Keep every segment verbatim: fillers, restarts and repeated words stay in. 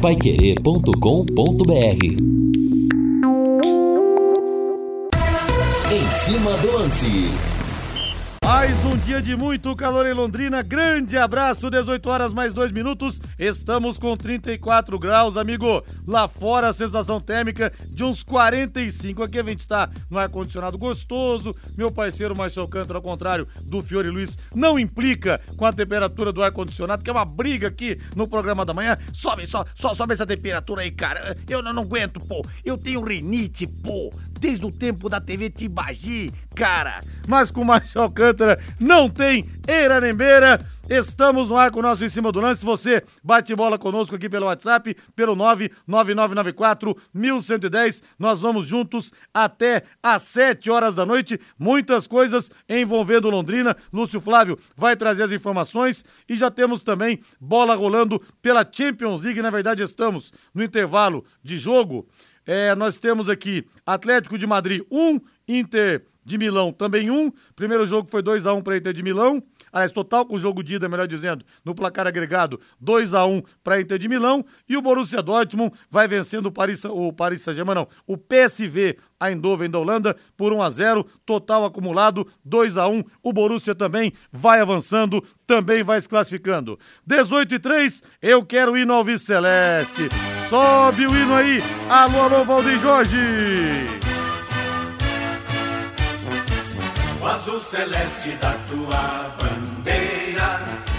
pai querer ponto com ponto b r. Em cima do lance. Mais um dia de muito calor em Londrina, grande abraço, dezoito horas mais dois minutos, estamos com trinta e quatro graus, amigo, lá fora a sensação térmica de uns quarenta e cinco, aqui a gente tá no ar-condicionado gostoso, meu parceiro Marcelo Alcântara, ao contrário do Fiore Luiz, não implica com a temperatura do ar-condicionado, que é uma briga aqui no programa da manhã, sobe, só, só sobe essa temperatura aí, cara, eu não, não aguento, pô, eu tenho rinite, pô, desde o tempo da T V Tibagi, cara. Mas com o Marcelo Alcântara não tem eira nem beira. Estamos no ar com o nosso Em Cima do Lance. Você bate bola conosco aqui pelo WhatsApp, pelo nove nove nove nove quatro um um um zero. Nós vamos juntos até às sete horas da noite. Muitas coisas envolvendo Londrina. Lúcio Flávio vai trazer as informações e já temos também bola rolando pela Champions League. Na verdade, estamos no intervalo de jogo. É, nós temos aqui Atlético de Madrid um, Inter de Milão também um. Primeiro jogo foi dois a um para Inter de Milão. Aliás, total com o jogo de ida, melhor dizendo, no placar agregado, dois a um para Inter de Milão. E o Borussia Dortmund vai vencendo o Paris, o Paris Saint-Germain, não, o P S V Eindhoven da Holanda por um a zero, total acumulado dois a um. O Borussia também vai avançando, também vai se classificando. dezoito e três, eu quero o hino ao Vice Celeste. Sobe o hino aí. Alô, alô, Valdir Jorge. O azul celeste da tua bandeira.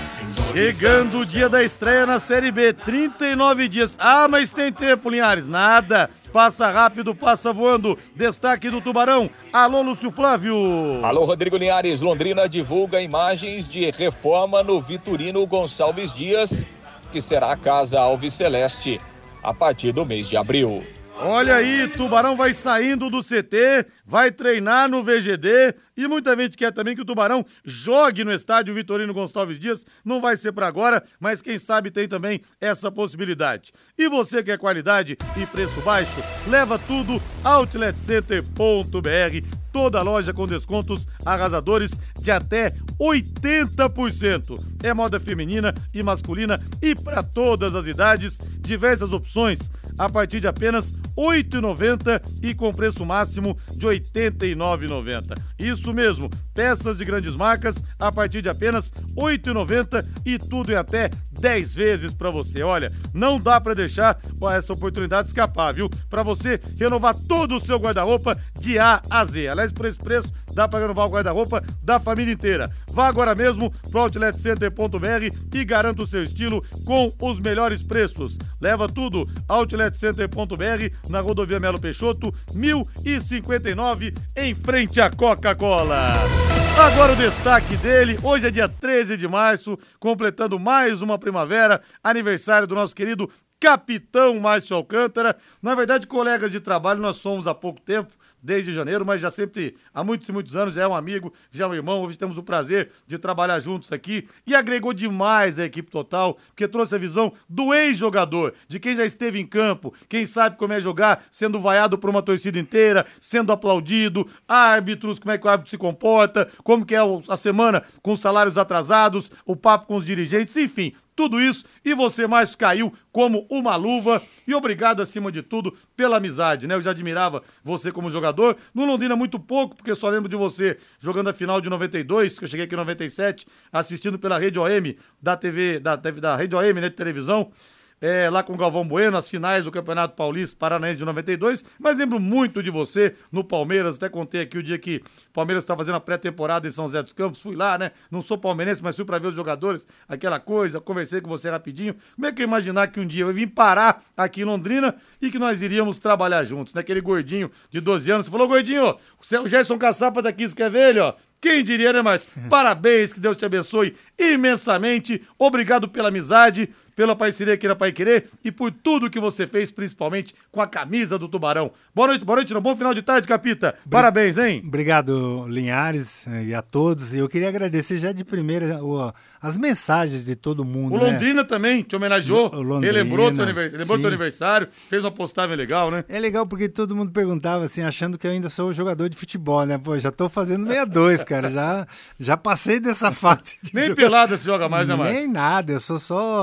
Chegando o dia da estreia na Série B, trinta e nove dias. Ah, mas tem tempo, Linhares. Nada. Passa rápido, passa voando. Destaque do Tubarão. Alô, Lúcio Flávio. Alô, Rodrigo Linhares. Londrina divulga imagens de reforma no Vitorino Gonçalves Dias, que será a casa alviceleste a partir do mês de abril. Olha aí, Tubarão vai saindo do C T, vai treinar no V G D e muita gente quer também que o Tubarão jogue no estádio Vitorino Gonçalves Dias. Não vai ser para agora, mas quem sabe tem também essa possibilidade. E você quer qualidade e preço baixo? Leva tudo outlet center ponto b r. Toda loja com descontos arrasadores de até oitenta por cento. É moda feminina e masculina e para todas as idades. Diversas opções a partir de apenas oito reais e noventa centavos e com preço máximo de oitenta e nove reais e noventa centavos. Isso mesmo, peças de grandes marcas a partir de apenas oito reais e noventa centavos e tudo em até dez vezes para você. Olha, não dá para deixar essa oportunidade escapar, viu? Para você renovar todo o seu guarda-roupa de A a Z. Aliás, por esse preço, dá para renovar o guarda-roupa da família inteira. Vá agora mesmo para o outlet center ponto b r e garanta o seu estilo com os melhores preços. Leva tudo, outlet center ponto b r, na rodovia Melo Peixoto, mil e cinquenta e nove, em frente à Coca-Cola. Agora o destaque dele, hoje é dia treze de março, completando mais uma primavera, aniversário do nosso querido Capitão Márcio Alcântara. Na verdade, colegas de trabalho nós somos há pouco tempo, desde janeiro, mas já sempre, há muitos e muitos anos, já é um amigo, já é um irmão. Hoje temos o prazer de trabalhar juntos aqui e agregou demais a equipe total, porque trouxe a visão do ex-jogador, de quem já esteve em campo, quem sabe como é jogar, sendo vaiado por uma torcida inteira, sendo aplaudido, árbitros, como é que o árbitro se comporta, como que é a semana com salários atrasados, o papo com os dirigentes, enfim, tudo isso, e você, Márcio, caiu como uma luva, e obrigado acima de tudo pela amizade, né? Eu já admirava você como jogador, no Londrina muito pouco, porque só lembro de você jogando a final de noventa e dois, que eu cheguei aqui em noventa e sete, assistindo pela Rede O M, da T V, da, da Rede O M, né, de televisão, É, lá com o Galvão Bueno, as finais do Campeonato Paulista Paranaense de noventa e dois, mas lembro muito de você no Palmeiras, até contei aqui o dia que o Palmeiras estava fazendo a pré-temporada em São José dos Campos, fui lá, né, não sou palmeirense, mas fui pra ver os jogadores, aquela coisa, conversei com você rapidinho, como é que eu ia imaginar que um dia eu ia vir parar aqui em Londrina e que nós iríamos trabalhar juntos, né, aquele gordinho de doze anos, você falou, gordinho, o Gerson Caçapa daqui, você quer ver ele, ó? Quem diria, né, Márcio? Parabéns, que Deus te abençoe imensamente. Obrigado pela amizade, pela parceria aqui na Pai Querer e por tudo que você fez, principalmente com a camisa do Tubarão. Boa noite, boa noite, um bom final de tarde, Capita. Parabéns, hein? Obrigado, Linhares, e a todos. E eu queria agradecer já de primeira o, as mensagens de todo mundo. O Londrina, né, também te homenageou. O Londrina, ele lembrou teu aniversário, lembrou teu aniversário, fez uma postagem legal, né? É legal porque todo mundo perguntava assim, achando que eu ainda sou jogador de futebol, né? Pô, já tô fazendo sessenta e dois, cara. Já, já passei dessa fase. De Nem jogar. pelada se joga mais, né, Márcio? Nem nada, eu sou só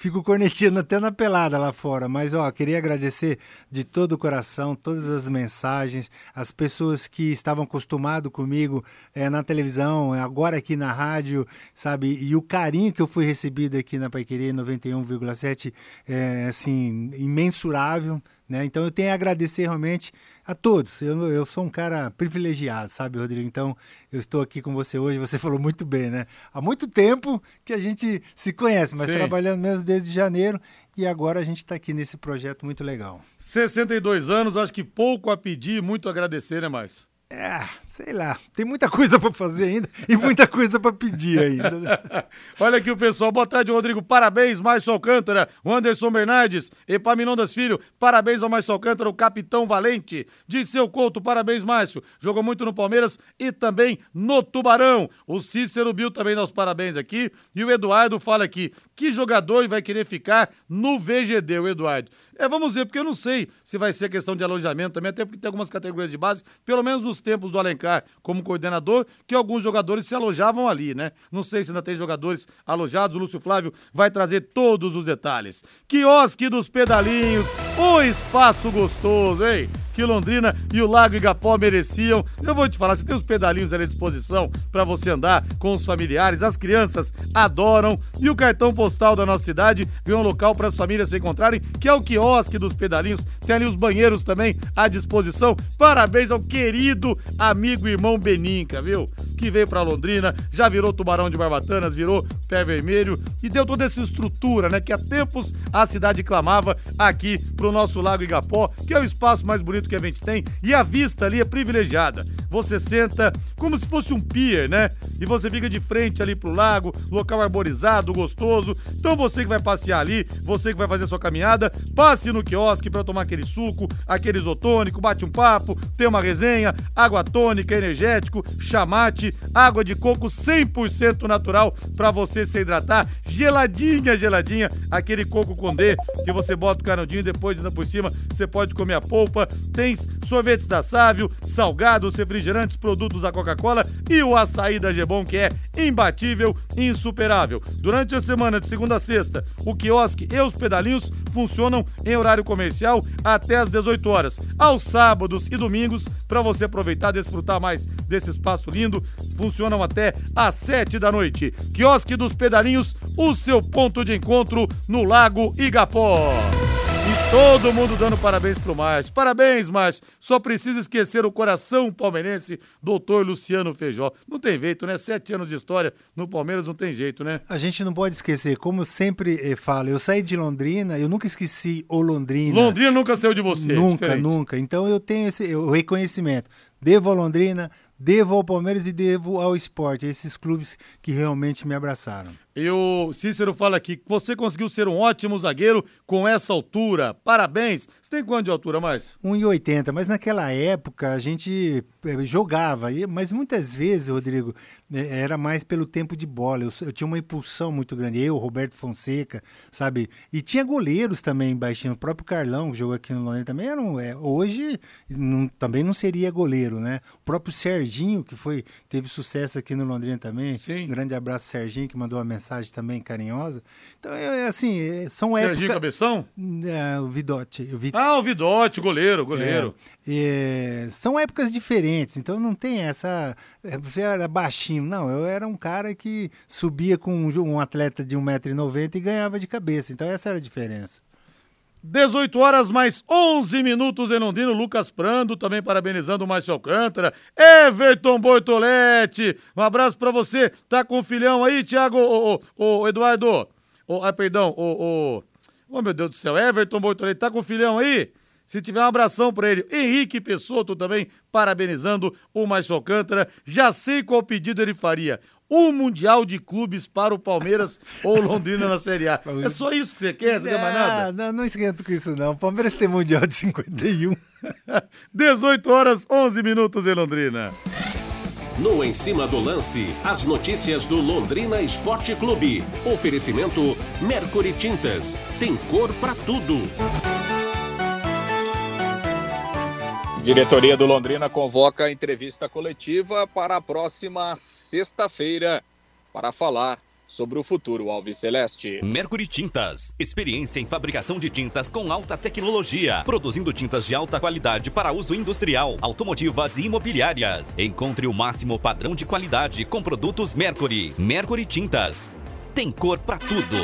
fico corneteando até na pelada lá fora. Mas, ó, queria agradecer de todo o coração todas as mensagens, as pessoas que estavam acostumadas comigo é, na televisão, agora aqui na rádio, sabe? E o carinho que eu fui recebido aqui na Paiquerê noventa e um vírgula sete é, assim, imensurável. Né? Então eu tenho a agradecer realmente a todos. Eu, eu sou um cara privilegiado, sabe, Rodrigo? Então eu estou aqui com você hoje, você falou muito bem, né? Há muito tempo que a gente se conhece, mas Sim. trabalhando mesmo desde janeiro e agora a gente está aqui nesse projeto muito legal. sessenta e dois anos, acho que pouco a pedir, muito a agradecer, né, Márcio? É, sei lá, tem muita coisa para fazer ainda e muita coisa para pedir ainda. Né? Olha aqui o pessoal, boa tarde, Rodrigo, parabéns, Márcio Alcântara, o Anderson Bernardes, Epaminondas Filho, parabéns ao Márcio Alcântara, o capitão valente, Dirceu Couto, parabéns, Márcio, jogou muito no Palmeiras e também no Tubarão. O Cícero Bill também dá os parabéns aqui e o Eduardo fala aqui, que jogador vai querer ficar no V G D, o Eduardo? É, vamos ver, porque eu não sei se vai ser questão de alojamento também, até porque tem algumas categorias de base, pelo menos nos tempos do Alencar como coordenador, que alguns jogadores se alojavam ali, né? Não sei se ainda tem jogadores alojados, o Lúcio Flávio vai trazer todos os detalhes. Quiosque dos Pedalinhos, o espaço gostoso, hein? Que Londrina e o Lago Igapó mereciam. Eu vou te falar, você tem os pedalinhos ali à disposição para você andar com os familiares, as crianças adoram. E o cartão postal da nossa cidade vem um local para as famílias se encontrarem, que é o quiosque dos Pedalinhos. Tem ali os banheiros também à disposição. Parabéns ao querido amigo e irmão Beninca, viu? Que veio para Londrina, já virou Tubarão de Barbatanas, virou Pé Vermelho e deu toda essa estrutura, né? Que há tempos a cidade clamava aqui pro nosso Lago Igapó, que é o espaço mais bonito que a gente tem, e a vista ali é privilegiada. Você senta como se fosse um pier, né? E você fica de frente ali pro lago, local arborizado, gostoso. Então você que vai passear ali, você que vai fazer sua caminhada, passe no quiosque para tomar aquele suco, aquele isotônico, bate um papo, tem uma resenha, água tônica, energético, chamate, água de coco cem por cento natural para você se hidratar, geladinha, geladinha, aquele coco condê que você bota o canudinho e depois ainda por cima você pode comer a polpa. Tem sorvetes da Sávio, salgados, refrigerantes, produtos da Coca-Cola e o açaí da Gebon, que é imbatível e insuperável. Durante a semana, de segunda a sexta, o quiosque e os pedalinhos funcionam em horário comercial até às dezoito horas. Aos sábados e domingos, para você aproveitar e desfrutar mais desse espaço lindo, funcionam até às sete da noite. Quiosque dos Pedalinhos, o seu ponto de encontro no Lago Igapó. E todo mundo dando parabéns pro Márcio. Parabéns, Márcio. Só precisa esquecer o coração palmeirense, doutor Luciano Feijó. Não tem jeito, né? Sete anos de história no Palmeiras não tem jeito, né? A gente não pode esquecer, como eu sempre falo, eu saí de Londrina, eu nunca esqueci o Londrina. Londrina nunca saiu de você. Nunca, diferente. nunca. Então eu tenho esse o reconhecimento. Devo a Londrina, devo ao Palmeiras e devo ao esporte, esses clubes que realmente me abraçaram. E o Cícero fala aqui que você conseguiu ser um ótimo zagueiro com essa altura. Parabéns. Você tem quanto de altura, mais? um e oitenta, mas naquela época a gente jogava, mas muitas vezes, Rodrigo, era mais pelo tempo de bola. Eu, eu tinha uma impulsão muito grande. Eu, Roberto Fonseca, sabe? E tinha goleiros também baixinho. O próprio Carlão, que jogou aqui no Londrina, também era um, é, hoje não, também não seria goleiro, né? O próprio Serginho, que foi, teve sucesso aqui no Londrina também. Sim. Um grande abraço, Serginho, que mandou uma mensagem mensagem também carinhosa. Então, é assim, são épocas... Serginho Cabeção? É, o Vidotti. O Vit... Ah, o Vidotti, goleiro, goleiro. É, é, são épocas diferentes, então não tem essa... Você era baixinho. Não, eu era um cara que subia com um, um atleta de um metro e noventa e ganhava de cabeça. Então, essa era a diferença. dezoito horas mais onze minutos em Londrina, Lucas Prando também parabenizando o Márcio Alcântara, Everton Bortoletti, um abraço pra você, tá com o filhão aí, Thiago, ô, ô, ô Eduardo, ô, ah, perdão, ô, ô, oh meu Deus do céu, Everton Bortoletti, tá com o filhão aí? Se tiver um abração pra ele. Henrique Pessotto também parabenizando o Márcio Alcântara, já sei qual pedido ele faria. Um Mundial de Clubes para o Palmeiras ou Londrina na Série A. É só isso que você quer? Você não quer mais nada? Não, não esquento com isso não. O Palmeiras tem Mundial de cinquenta e um. dezoito horas, onze minutos em Londrina. No Em Cima do Lance, as notícias do Londrina Esporte Clube. Oferecimento Mercury Tintas. Tem cor pra tudo. Diretoria do Londrina convoca a entrevista coletiva para a próxima sexta-feira para falar sobre o futuro alviceleste. Mercury Tintas, experiência em fabricação de tintas com alta tecnologia, produzindo tintas de alta qualidade para uso industrial, automotivas e imobiliárias. Encontre o máximo padrão de qualidade com produtos Mercury. Mercury Tintas, tem cor para tudo.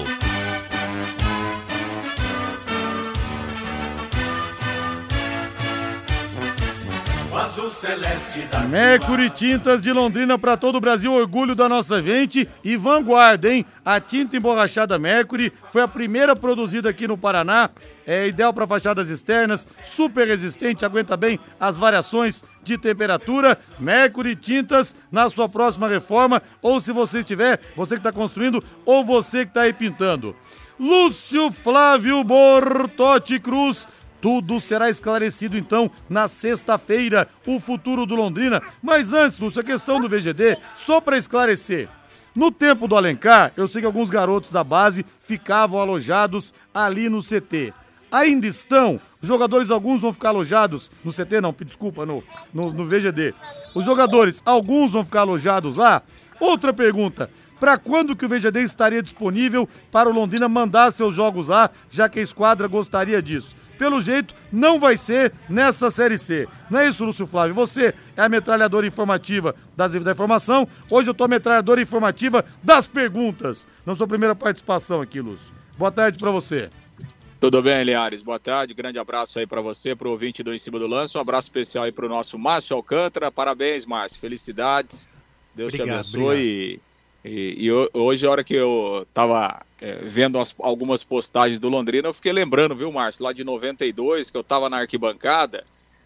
Azul celeste da Mercury Tintas de Londrina para todo o Brasil, orgulho da nossa gente e vanguarda, hein? A tinta emborrachada Mercury foi a primeira produzida aqui no Paraná, é ideal para fachadas externas, super resistente, aguenta bem as variações de temperatura. Mercury Tintas na sua próxima reforma, ou se você tiver, você que está construindo ou você que está aí pintando. Lúcio Flávio Bortotti Cruz. Tudo será esclarecido, então, na sexta-feira, o futuro do Londrina. Mas antes, Lúcio, a questão do V G D, só para esclarecer. No tempo do Alencar, eu sei que alguns garotos da base ficavam alojados ali no C T. Ainda estão? Os jogadores, alguns vão ficar alojados no C T, não, desculpa, no, no, no V G D. Os jogadores, alguns vão ficar alojados lá? Outra pergunta. Para quando que o V G D estaria disponível para o Londrina mandar seus jogos lá, já que a esquadra gostaria disso? Pelo jeito, não vai ser nessa Série C. Não é isso, Lúcio Flávio? Você é a metralhadora informativa das, da informação. Hoje eu tô a metralhadora informativa das perguntas. Na sua primeira participação aqui, Lúcio. Boa tarde para você. Tudo bem, Linhares? Boa tarde. Grande abraço aí para você, pro ouvinte do Em Cima do Lance. Um abraço especial aí pro nosso Márcio Alcântara. Parabéns, Márcio. Felicidades. Deus obrigado, te abençoe. E, e, e hoje, a hora que eu tava é, vendo as, algumas postagens do Londrina, eu fiquei lembrando, viu, Márcio, lá de noventa e dois, que eu tava na arquibancada,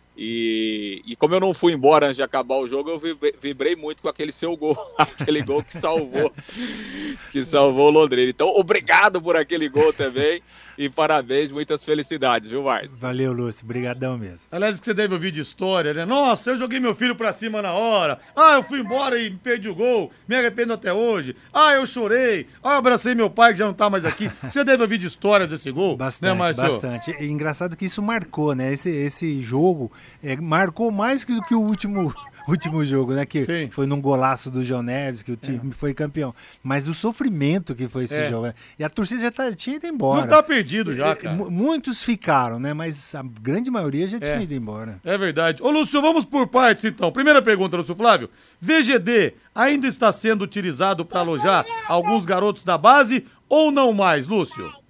e, e como eu não fui embora antes de acabar o jogo, eu vibrei muito com aquele seu gol, aquele gol que salvou, que salvou o Londrina. Então, obrigado por aquele gol também, e parabéns, muitas felicidades, viu, Márcio? Valeu, Lúcio, brigadão mesmo. Aliás, que você deve ouvir de história, né? Nossa, eu joguei meu filho pra cima na hora. Ah, eu fui embora e perdi o gol. Me arrependo até hoje. Ah, eu chorei. Ah, eu abracei meu pai que já não tá mais aqui. Você deve ouvir de histórias desse gol, bastante, né, Márcio? Bastante. E engraçado que isso marcou, né? Esse, esse jogo é, marcou mais que, que o último... último jogo, né? Que Sim. foi num golaço do João Neves, que o time é. foi campeão. Mas o sofrimento que foi esse é. jogo. Né? E a torcida já tá, tinha ido embora. Não tá perdido já, cara. M- muitos ficaram, né? Mas a grande maioria já tinha é. ido embora. É verdade. Ô, Lúcio, vamos por partes, então. Primeira pergunta, Lúcio Flávio. V G D ainda está sendo utilizado para alojar alguns garotos da base ou não mais, Lúcio?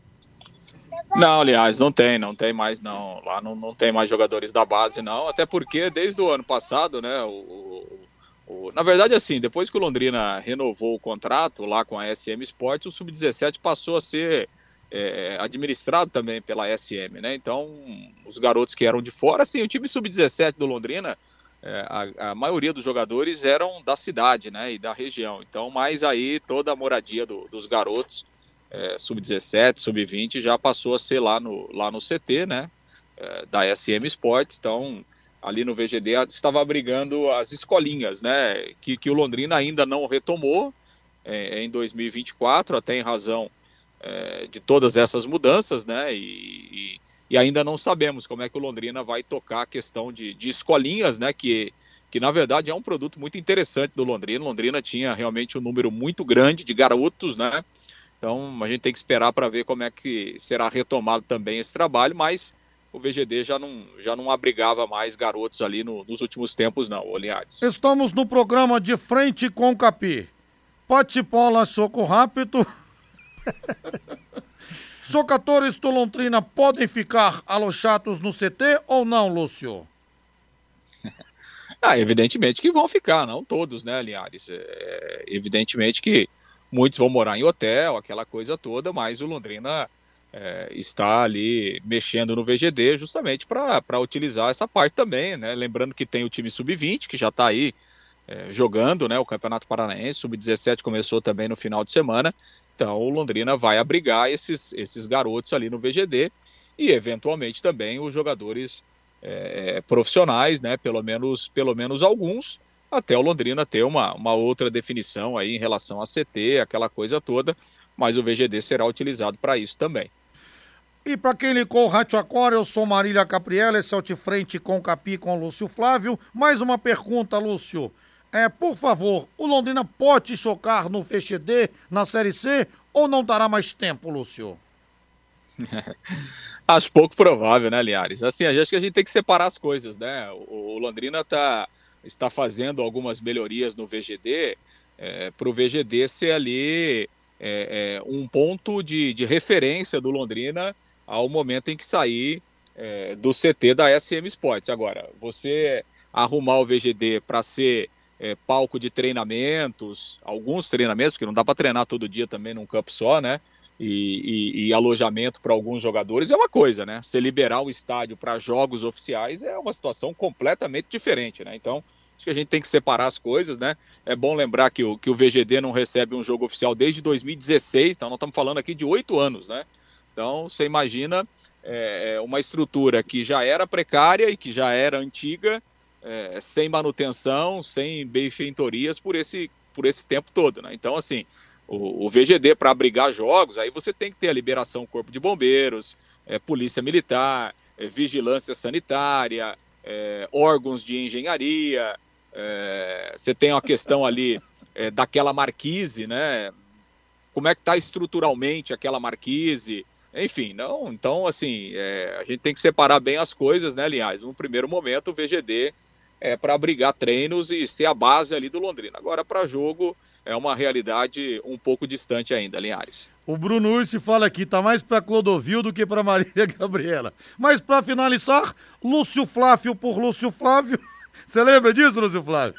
Não, aliás, não tem, não tem mais não, lá não, não tem mais jogadores da base não, até porque desde o ano passado, né, o, o, o, na verdade assim, depois que o Londrina renovou o contrato lá com a S M Sports, o sub dezessete passou a ser é, administrado também pela S M, né, então os garotos que eram de fora, assim, o time sub dezessete do Londrina, é, a, a maioria dos jogadores eram da cidade, né, e da região, então, mas aí toda a moradia do, dos garotos, É, sub dezessete, sub vinte, já passou a ser lá no, lá no C T, né, é, da S M Sports, então ali no V G D estava abrigando as escolinhas, né, que, que o Londrina ainda não retomou é, em dois mil e vinte e quatro, até em razão é, de todas essas mudanças, né, e, e, e ainda não sabemos como é que o Londrina vai tocar a questão de, de escolinhas, né, que, que na verdade é um produto muito interessante do Londrina. Londrina tinha realmente um número muito grande de garotos, né. Então, a gente tem que esperar para ver como é que será retomado também esse trabalho, mas o V G D já não, já não abrigava mais garotos ali no, nos últimos tempos, não, Linhares. Estamos no programa De Frente com o Capi. Pote-pola, soco rápido. Jogadores do Londrina podem ficar alojados no C T ou não, Lúcio? Ah, evidentemente que vão ficar, não todos, né, Linhares? É, evidentemente que muitos vão morar em hotel, aquela coisa toda, mas o Londrina é, está ali mexendo no V G D justamente para utilizar essa parte também, né? Lembrando que tem o time sub vinte, que já está aí é, jogando, né, o Campeonato Paranaense, sub dezessete começou também no final de semana, então o Londrina vai abrigar esses, esses garotos ali no V G D e eventualmente também os jogadores é, profissionais, né, pelo menos, pelo menos alguns, até o Londrina ter uma, uma outra definição aí em relação a C T, aquela coisa toda, mas o V G D será utilizado para isso também. E para quem ligou o rádio agora, eu sou Marília Capriela, esse é o De Frente com o Capi, com o Lúcio Flávio. Mais uma pergunta, Lúcio. é, por favor, o Londrina pode chocar no V X D na Série C ou não dará mais tempo, Lúcio? Acho pouco provável, né, Linhares? Assim, acho que a gente tem que separar as coisas, né? O, o Londrina tá, está fazendo algumas melhorias no V G D, é, para o V G D ser ali é, é, um ponto de, de referência do Londrina ao momento em que sair é, do C T da S M Sports. Agora, você arrumar o V G D para ser é, palco de treinamentos, alguns treinamentos, porque não dá para treinar todo dia também num campo só, né? E, e, e alojamento para alguns jogadores é uma coisa, né? Você liberar o estádio para jogos oficiais é uma situação completamente diferente, né? Então, acho que a gente tem que separar as coisas, né? É bom lembrar que o, que o V G D não recebe um jogo oficial desde dois mil e dezesseis, então nós estamos falando aqui de oito anos, né? Então, você imagina é, uma estrutura que já era precária e que já era antiga, é, sem manutenção, sem benfeitorias por esse, por esse tempo todo, né? Então, assim, o, o V G D, para abrigar jogos, aí você tem que ter a liberação do Corpo de Bombeiros, é, Polícia Militar, é, Vigilância Sanitária, é, órgãos de engenharia, é, você tem uma questão ali é, daquela marquise, né? Como é que está estruturalmente aquela marquise, enfim, não, então, assim, é, a gente tem que separar bem as coisas, né, Linhares? No primeiro momento, o V G D é para abrigar treinos e ser a base ali do Londrina. Agora, para jogo, é uma realidade um pouco distante ainda, Linhares. O Bruno Ursi fala aqui, tá mais para Clodovil do que para Marília Gabriela. Mas para finalizar, Lúcio Flávio por Lúcio Flávio. Você lembra disso, Lúcio Flávio?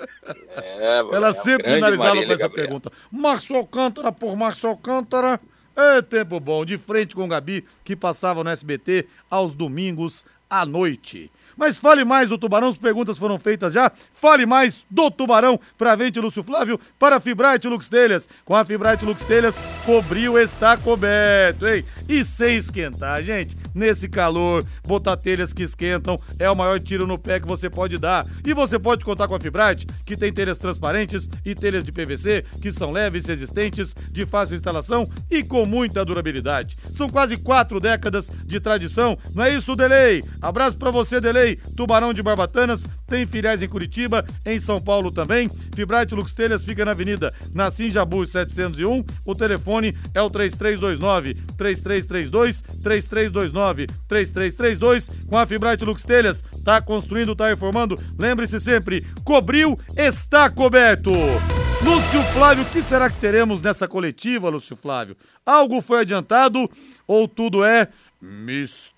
É, Ela é sempre finalizava Marília com essa Gabriela. pergunta. Márcio Alcântara por Márcio Alcântara. É tempo bom, de frente com o Gabi, que passava no S B T aos domingos à noite. Mas fale mais do Tubarão, as perguntas foram feitas já. Fale mais do Tubarão para Vente Lúcio Flávio, para Fibrate Lux Telhas. Com a Fibrate Lux Telhas, cobriu está coberto, hein? E sem esquentar, gente, nesse calor, botar telhas que esquentam é o maior tiro no pé que você pode dar. E você pode contar com a Fibrate, que tem telhas transparentes e telhas de P V C, que são leves, resistentes, de fácil instalação e com muita durabilidade. São quase quatro décadas de tradição, não é isso, Delei? Abraço pra você, Delei. Tubarão de Barbatanas, tem filiais em Curitiba, em São Paulo também. Fibrate Lux Telhas fica na Avenida Nassim Jabur setecentos e um. O telefone é o três três dois nove, três três três dois, três três dois nove, três três três dois. Com a Fibrate Lux Telhas, tá construindo, tá reformando. Lembre-se sempre, cobriu, está coberto. Lúcio Flávio, o que será que teremos nessa coletiva, Lúcio Flávio? Algo foi adiantado ou tudo é mistério?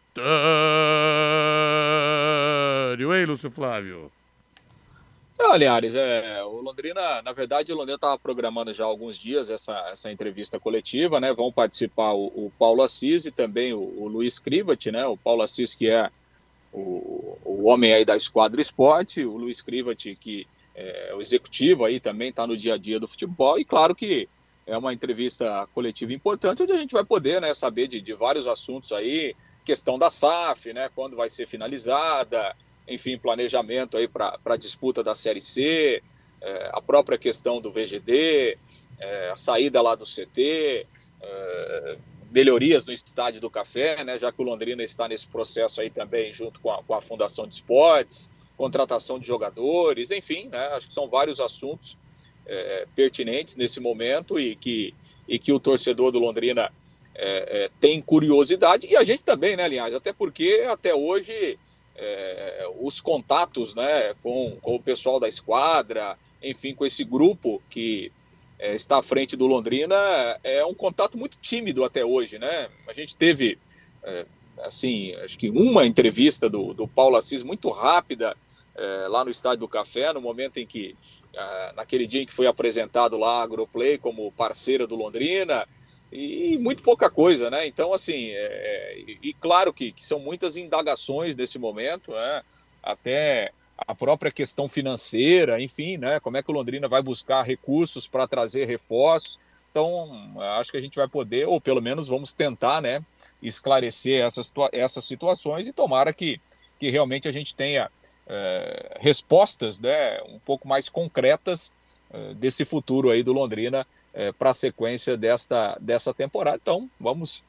Hein, Lúcio Flávio? Ah, Linhares, é, o Londrina, na verdade, o Londrina estava programando já há alguns dias essa, essa entrevista coletiva, né? Vão participar o, o Paulo Assis e também o, o Luiz Krivati, né? O Paulo Assis, que é o, o homem aí da Esquadra Esporte, o Luiz Krivati, que é o executivo aí também, está no dia a dia do futebol, e claro que é uma entrevista coletiva importante, onde a gente vai poder, né, saber de, de vários assuntos aí, questão da S A F, né, quando vai ser finalizada, enfim, planejamento aí para a disputa da Série C, é, a própria questão do V G D, é, a saída lá do C T, é, melhorias no Estádio do Café, né, já que o Londrina está nesse processo aí também junto com a, com a Fundação de Esportes, contratação de jogadores, enfim, né, acho que são vários assuntos é, pertinentes nesse momento e que, e que o torcedor do Londrina É, é, tem curiosidade, e a gente também, né, Linhares? Até porque até hoje é, os contatos, né, com, com o pessoal da esquadra, enfim, com esse grupo que é, está à frente do Londrina, é um contato muito tímido até hoje, né? A gente teve, é, assim, acho que uma entrevista do, do Paulo Assis muito rápida é, lá no Estádio do Café, no momento em que, é, naquele dia em que foi apresentado lá a Agroplay como parceira do Londrina, e muito pouca coisa, né? Então, assim, é, e, e claro que, que são muitas indagações nesse momento, né? Até a própria questão financeira, enfim, né? Como é que o Londrina vai buscar recursos para trazer reforços? Então, acho que a gente vai poder, ou pelo menos vamos tentar, né? Esclarecer essas, essas situações e tomara que, que realmente a gente tenha é, respostas, né? Um pouco mais concretas é, desse futuro aí do Londrina, É, para a sequência desta, dessa temporada. Então, vamos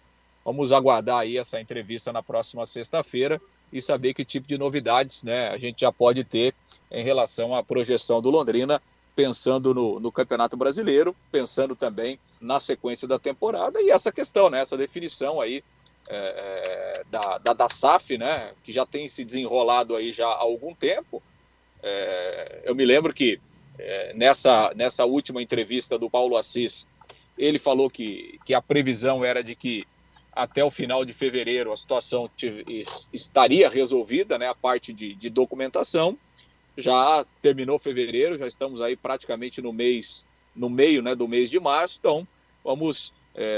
vamos aguardar aí essa entrevista na próxima sexta-feira e saber que tipo de novidades, né, a gente já pode ter em relação à projeção do Londrina, pensando no, no Campeonato Brasileiro, pensando também na sequência da temporada e essa questão, né, essa definição aí é, da, da, da S A F, né, que já tem se desenrolado aí já há algum tempo. É, eu me lembro que é, nessa, nessa última entrevista do Paulo Assis, ele falou que, que a previsão era de que até o final de fevereiro a situação estaria resolvida, né, a parte de, de documentação. Já terminou fevereiro, já estamos aí praticamente no mês, no meio, né, do mês de março, então vamos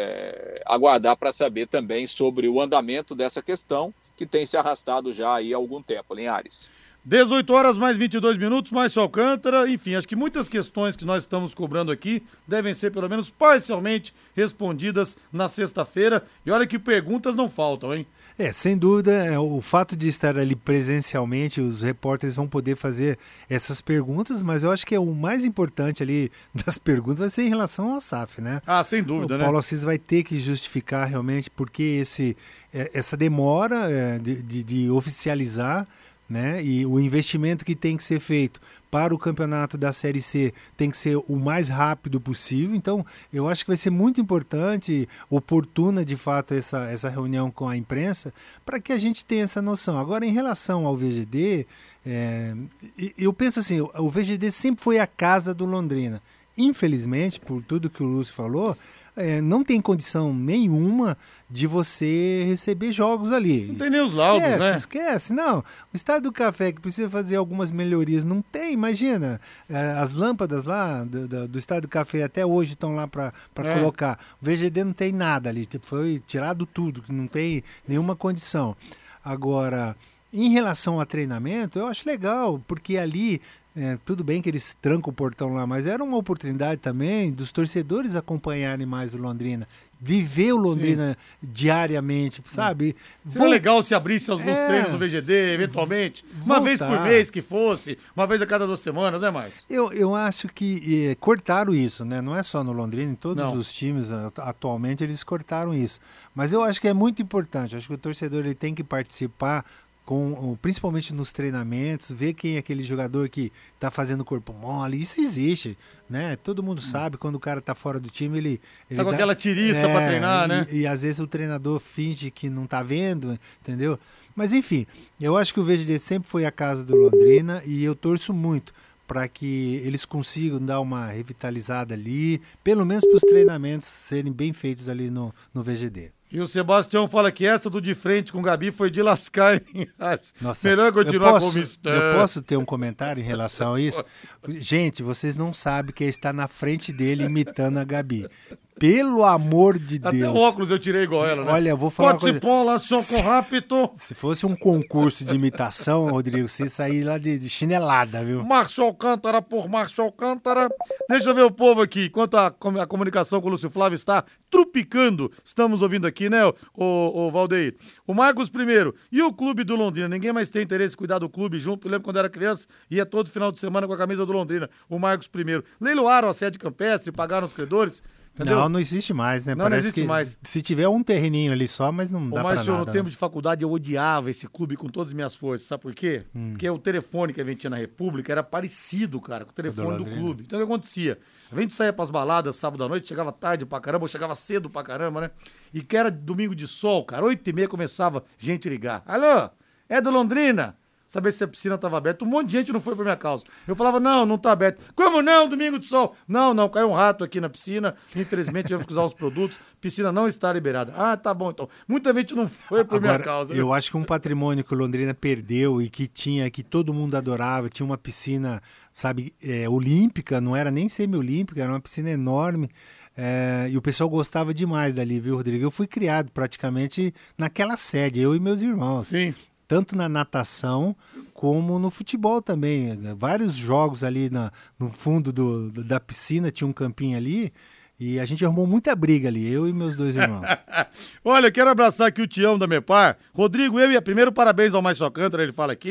é, aguardar para saber também sobre o andamento dessa questão que tem se arrastado já aí há algum tempo, Linhares. dezoito horas mais vinte e dois minutos, Márcio Alcântara, enfim, acho que muitas questões que nós estamos cobrando aqui devem ser pelo menos parcialmente respondidas na sexta-feira, e olha que perguntas não faltam, hein? É, sem dúvida, é, o fato de estar ali presencialmente, os repórteres vão poder fazer essas perguntas, mas eu acho que é o mais importante ali das perguntas vai ser em relação à S A F, né? Ah, sem dúvida, o né? O Paulo Assis vai ter que justificar realmente porque esse, é, essa demora é, de, de, de oficializar, né? E o investimento que tem que ser feito para o campeonato da Série C tem que ser o mais rápido possível. Então, eu acho que vai ser muito importante, oportuna de fato essa, essa reunião com a imprensa, para que a gente tenha essa noção. Agora, em relação ao V G D, é, eu penso assim, o V G D sempre foi a casa do Londrina. Infelizmente, por tudo que o Lúcio falou, É, não tem condição nenhuma de você receber jogos ali. Não tem nem os laudos, esquece, né? Esquece, não. O Estádio do Café, que precisa fazer algumas melhorias, não tem, imagina. É, as lâmpadas lá do, do, do Estádio do Café até hoje estão lá para é. colocar. O V G D não tem nada ali, foi tirado tudo, não tem nenhuma condição. Agora, em relação a treinamento, eu acho legal, porque ali... É, tudo bem que eles trancam o portão lá, mas era uma oportunidade também dos torcedores acompanharem mais o Londrina, viver o Londrina Sim. diariamente, sabe? Seria Vol... legal se abrisse os é... treinos do V G D, eventualmente, Voltar. uma vez por mês que fosse, uma vez a cada duas semanas, né, mais? Eu, eu acho que eh, cortaram isso, né? Não é só no Londrina, em todos Não. os times atualmente eles cortaram isso. Mas eu acho que é muito importante, eu acho que o torcedor ele tem que participar Com, principalmente nos treinamentos, ver quem é aquele jogador que está fazendo corpo mole, isso existe, né? Todo mundo sabe, quando o cara está fora do time, ele... ele tá com dá, aquela tiriça é, para treinar, e, né? E, e às vezes o treinador finge que não está vendo, entendeu? Mas enfim, eu acho que o V G D sempre foi a casa do Londrina e eu torço muito para que eles consigam dar uma revitalizada ali, pelo menos para os treinamentos serem bem feitos ali no, no V G D. E o Sebastião fala que essa do de frente com o Gabi foi de lascar, hein? Nossa, melhor continuar posso, como isso. Eu posso ter um comentário em relação a isso? Gente, vocês não sabem que está na frente dele imitando a Gabi. Pelo amor de Deus. Até o óculos eu tirei igual ela, né? Olha, eu vou falar Pode uma coisa. Lá, só com rápido. Se fosse um concurso de imitação, Rodrigo, você sair lá de, de chinelada, viu? Márcio Alcântara por Márcio Alcântara. Deixa eu ver o povo aqui. Enquanto a, a comunicação com o Lúcio Flávio está trupicando, estamos ouvindo aqui, né, o, o, o Valdeir? O Marcos primeiro. E o clube do Londrina? Ninguém mais tem interesse em cuidar do clube junto. Eu lembro quando era criança, ia todo final de semana com a camisa do Londrina. O Marcos primeiro. Leiloaram a sede campestre, pagaram os credores. Entendeu? Não, não existe mais, né? Não, Parece não existe que mais. Se tiver um terreninho ali só, mas não dá pra nada. Mas, no tempo né? de faculdade, eu odiava esse clube com todas as minhas forças. Sabe por quê? Hum. Porque o telefone que a gente tinha na República era parecido, cara, com o telefone do, do clube. Então, o que acontecia? A gente saía pras baladas sábado à noite, chegava tarde pra caramba, ou chegava cedo pra caramba, né? E que era domingo de sol, cara. Oito e meia começava gente ligar. Alô, é do Londrina? Saber se a piscina estava aberta. Um monte de gente não foi por minha causa. Eu falava, não, não tá aberto. Como não? Domingo de sol. Não, não, caiu um rato aqui na piscina. Infelizmente, tivemos que usar os produtos. Piscina não está liberada. Ah, tá bom, então. Muita gente não foi por Agora, minha causa. Eu acho que um patrimônio que o Londrina perdeu e que tinha, que todo mundo adorava, tinha uma piscina, sabe, é, olímpica, não era nem semi-olímpica, era uma piscina enorme. É, e o pessoal gostava demais dali, viu, Rodrigo? Eu fui criado praticamente naquela sede, eu e meus irmãos. Sim. Tanto na natação como no futebol também. Vários jogos ali na, no fundo do, da piscina, tinha um campinho ali, e a gente arrumou muita briga ali, eu e meus dois irmãos. Olha, quero abraçar aqui o Tião da Mepar. Rodrigo, eu e a primeiro parabéns ao Márcio Alcântara, ele fala aqui.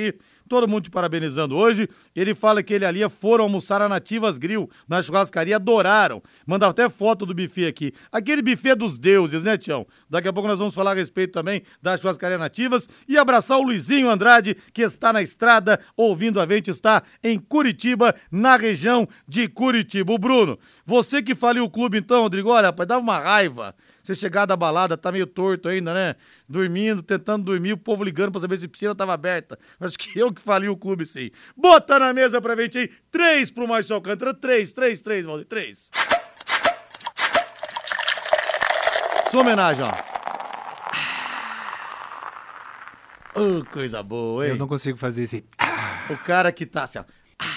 todo mundo te parabenizando hoje. Ele fala que ele ali foram almoçar a Nativas Grill, na churrascaria, adoraram. Mandava até foto do buffet aqui. Aquele buffet dos deuses, né, Tião? Daqui a pouco nós vamos falar a respeito também da churrascaria Nativas e abraçar o Luizinho Andrade, que está na estrada, ouvindo a gente, está em Curitiba, na região de Curitiba. O Bruno, você que faliu o clube então, Rodrigo, olha, rapaz, dava uma raiva. Você chegar da balada, tá meio torto ainda, né? Dormindo, tentando dormir, o povo ligando pra saber se a piscina tava aberta. Acho que eu que falei o clube, sim. Bota na mesa pra gente aí, três pro Márcio Alcântara, três, três, três, Valdir, três. Sua homenagem, ó. Oh, coisa boa, hein? Eu não consigo fazer esse... O cara que tá assim, ó.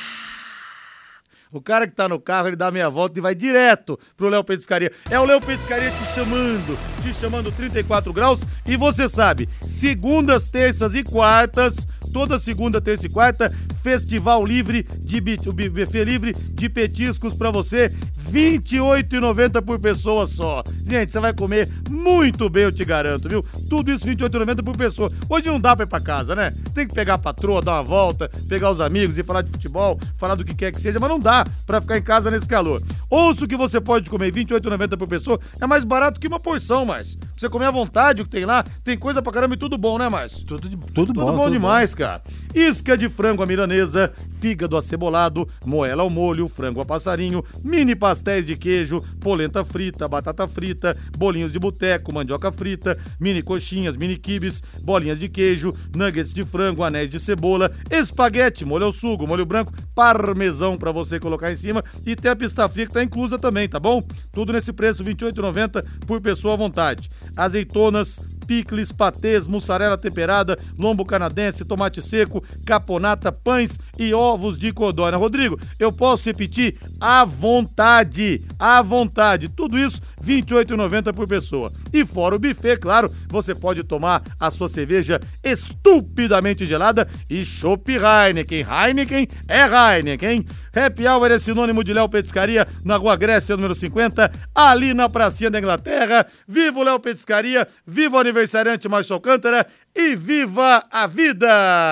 O cara que tá no carro, ele dá meia volta e vai direto pro Léo Petiscaria. É o Léo Petiscaria te chamando, te chamando trinta e quatro graus. E você sabe, segundas, terças e quartas, toda segunda, terça e quarta, festival livre de buffet livre de petiscos pra você, vinte e oito reais e noventa centavos por pessoa só. Gente, você vai comer muito bem, eu te garanto, viu? Tudo isso vinte e oito reais e noventa centavos por pessoa. Hoje não dá pra ir pra casa, né? Tem que pegar a patroa, dar uma volta, pegar os amigos e falar de futebol, falar do que quer que seja, mas não dá pra ficar em casa nesse calor. Ouça o que você pode comer, vinte e oito reais e noventa centavos por pessoa, é mais barato que uma porção, mas você comer à vontade o que tem lá, tem coisa pra caramba e tudo bom, né, Márcio? Tudo, de, tudo, tudo bom. bom tudo demais, bom. cara. Isca de frango à milanesa, fígado acebolado, moela ao molho, frango a passarinho, mini pastéis de queijo, polenta frita, batata frita, bolinhos de boteco, mandioca frita, mini coxinhas, mini quibes, bolinhas de queijo, nuggets de frango, anéis de cebola, espaguete, molho ao sugo, molho branco, parmesão pra você colocar em cima e tem a pista fria que tá inclusa também, tá bom? Tudo nesse preço, vinte e oito reais e noventa centavos por pessoa à vontade. Azeitonas, picles, patês, mussarela temperada, lombo canadense, tomate seco, caponata, pães e ovos de codorna. Rodrigo, eu posso repetir? À vontade, à vontade. Tudo isso, vinte e oito reais e noventa centavos por pessoa. E fora o buffet, claro, você pode tomar a sua cerveja estupidamente gelada e chopp Heineken. Heineken é Heineken. Happy Hour é sinônimo de Léo Petiscaria, na Rua Grécia, número cinquenta, ali na pracinha da Inglaterra. Viva o Léo Petiscaria, viva o aniversariante Márcio Alcântara e viva a vida!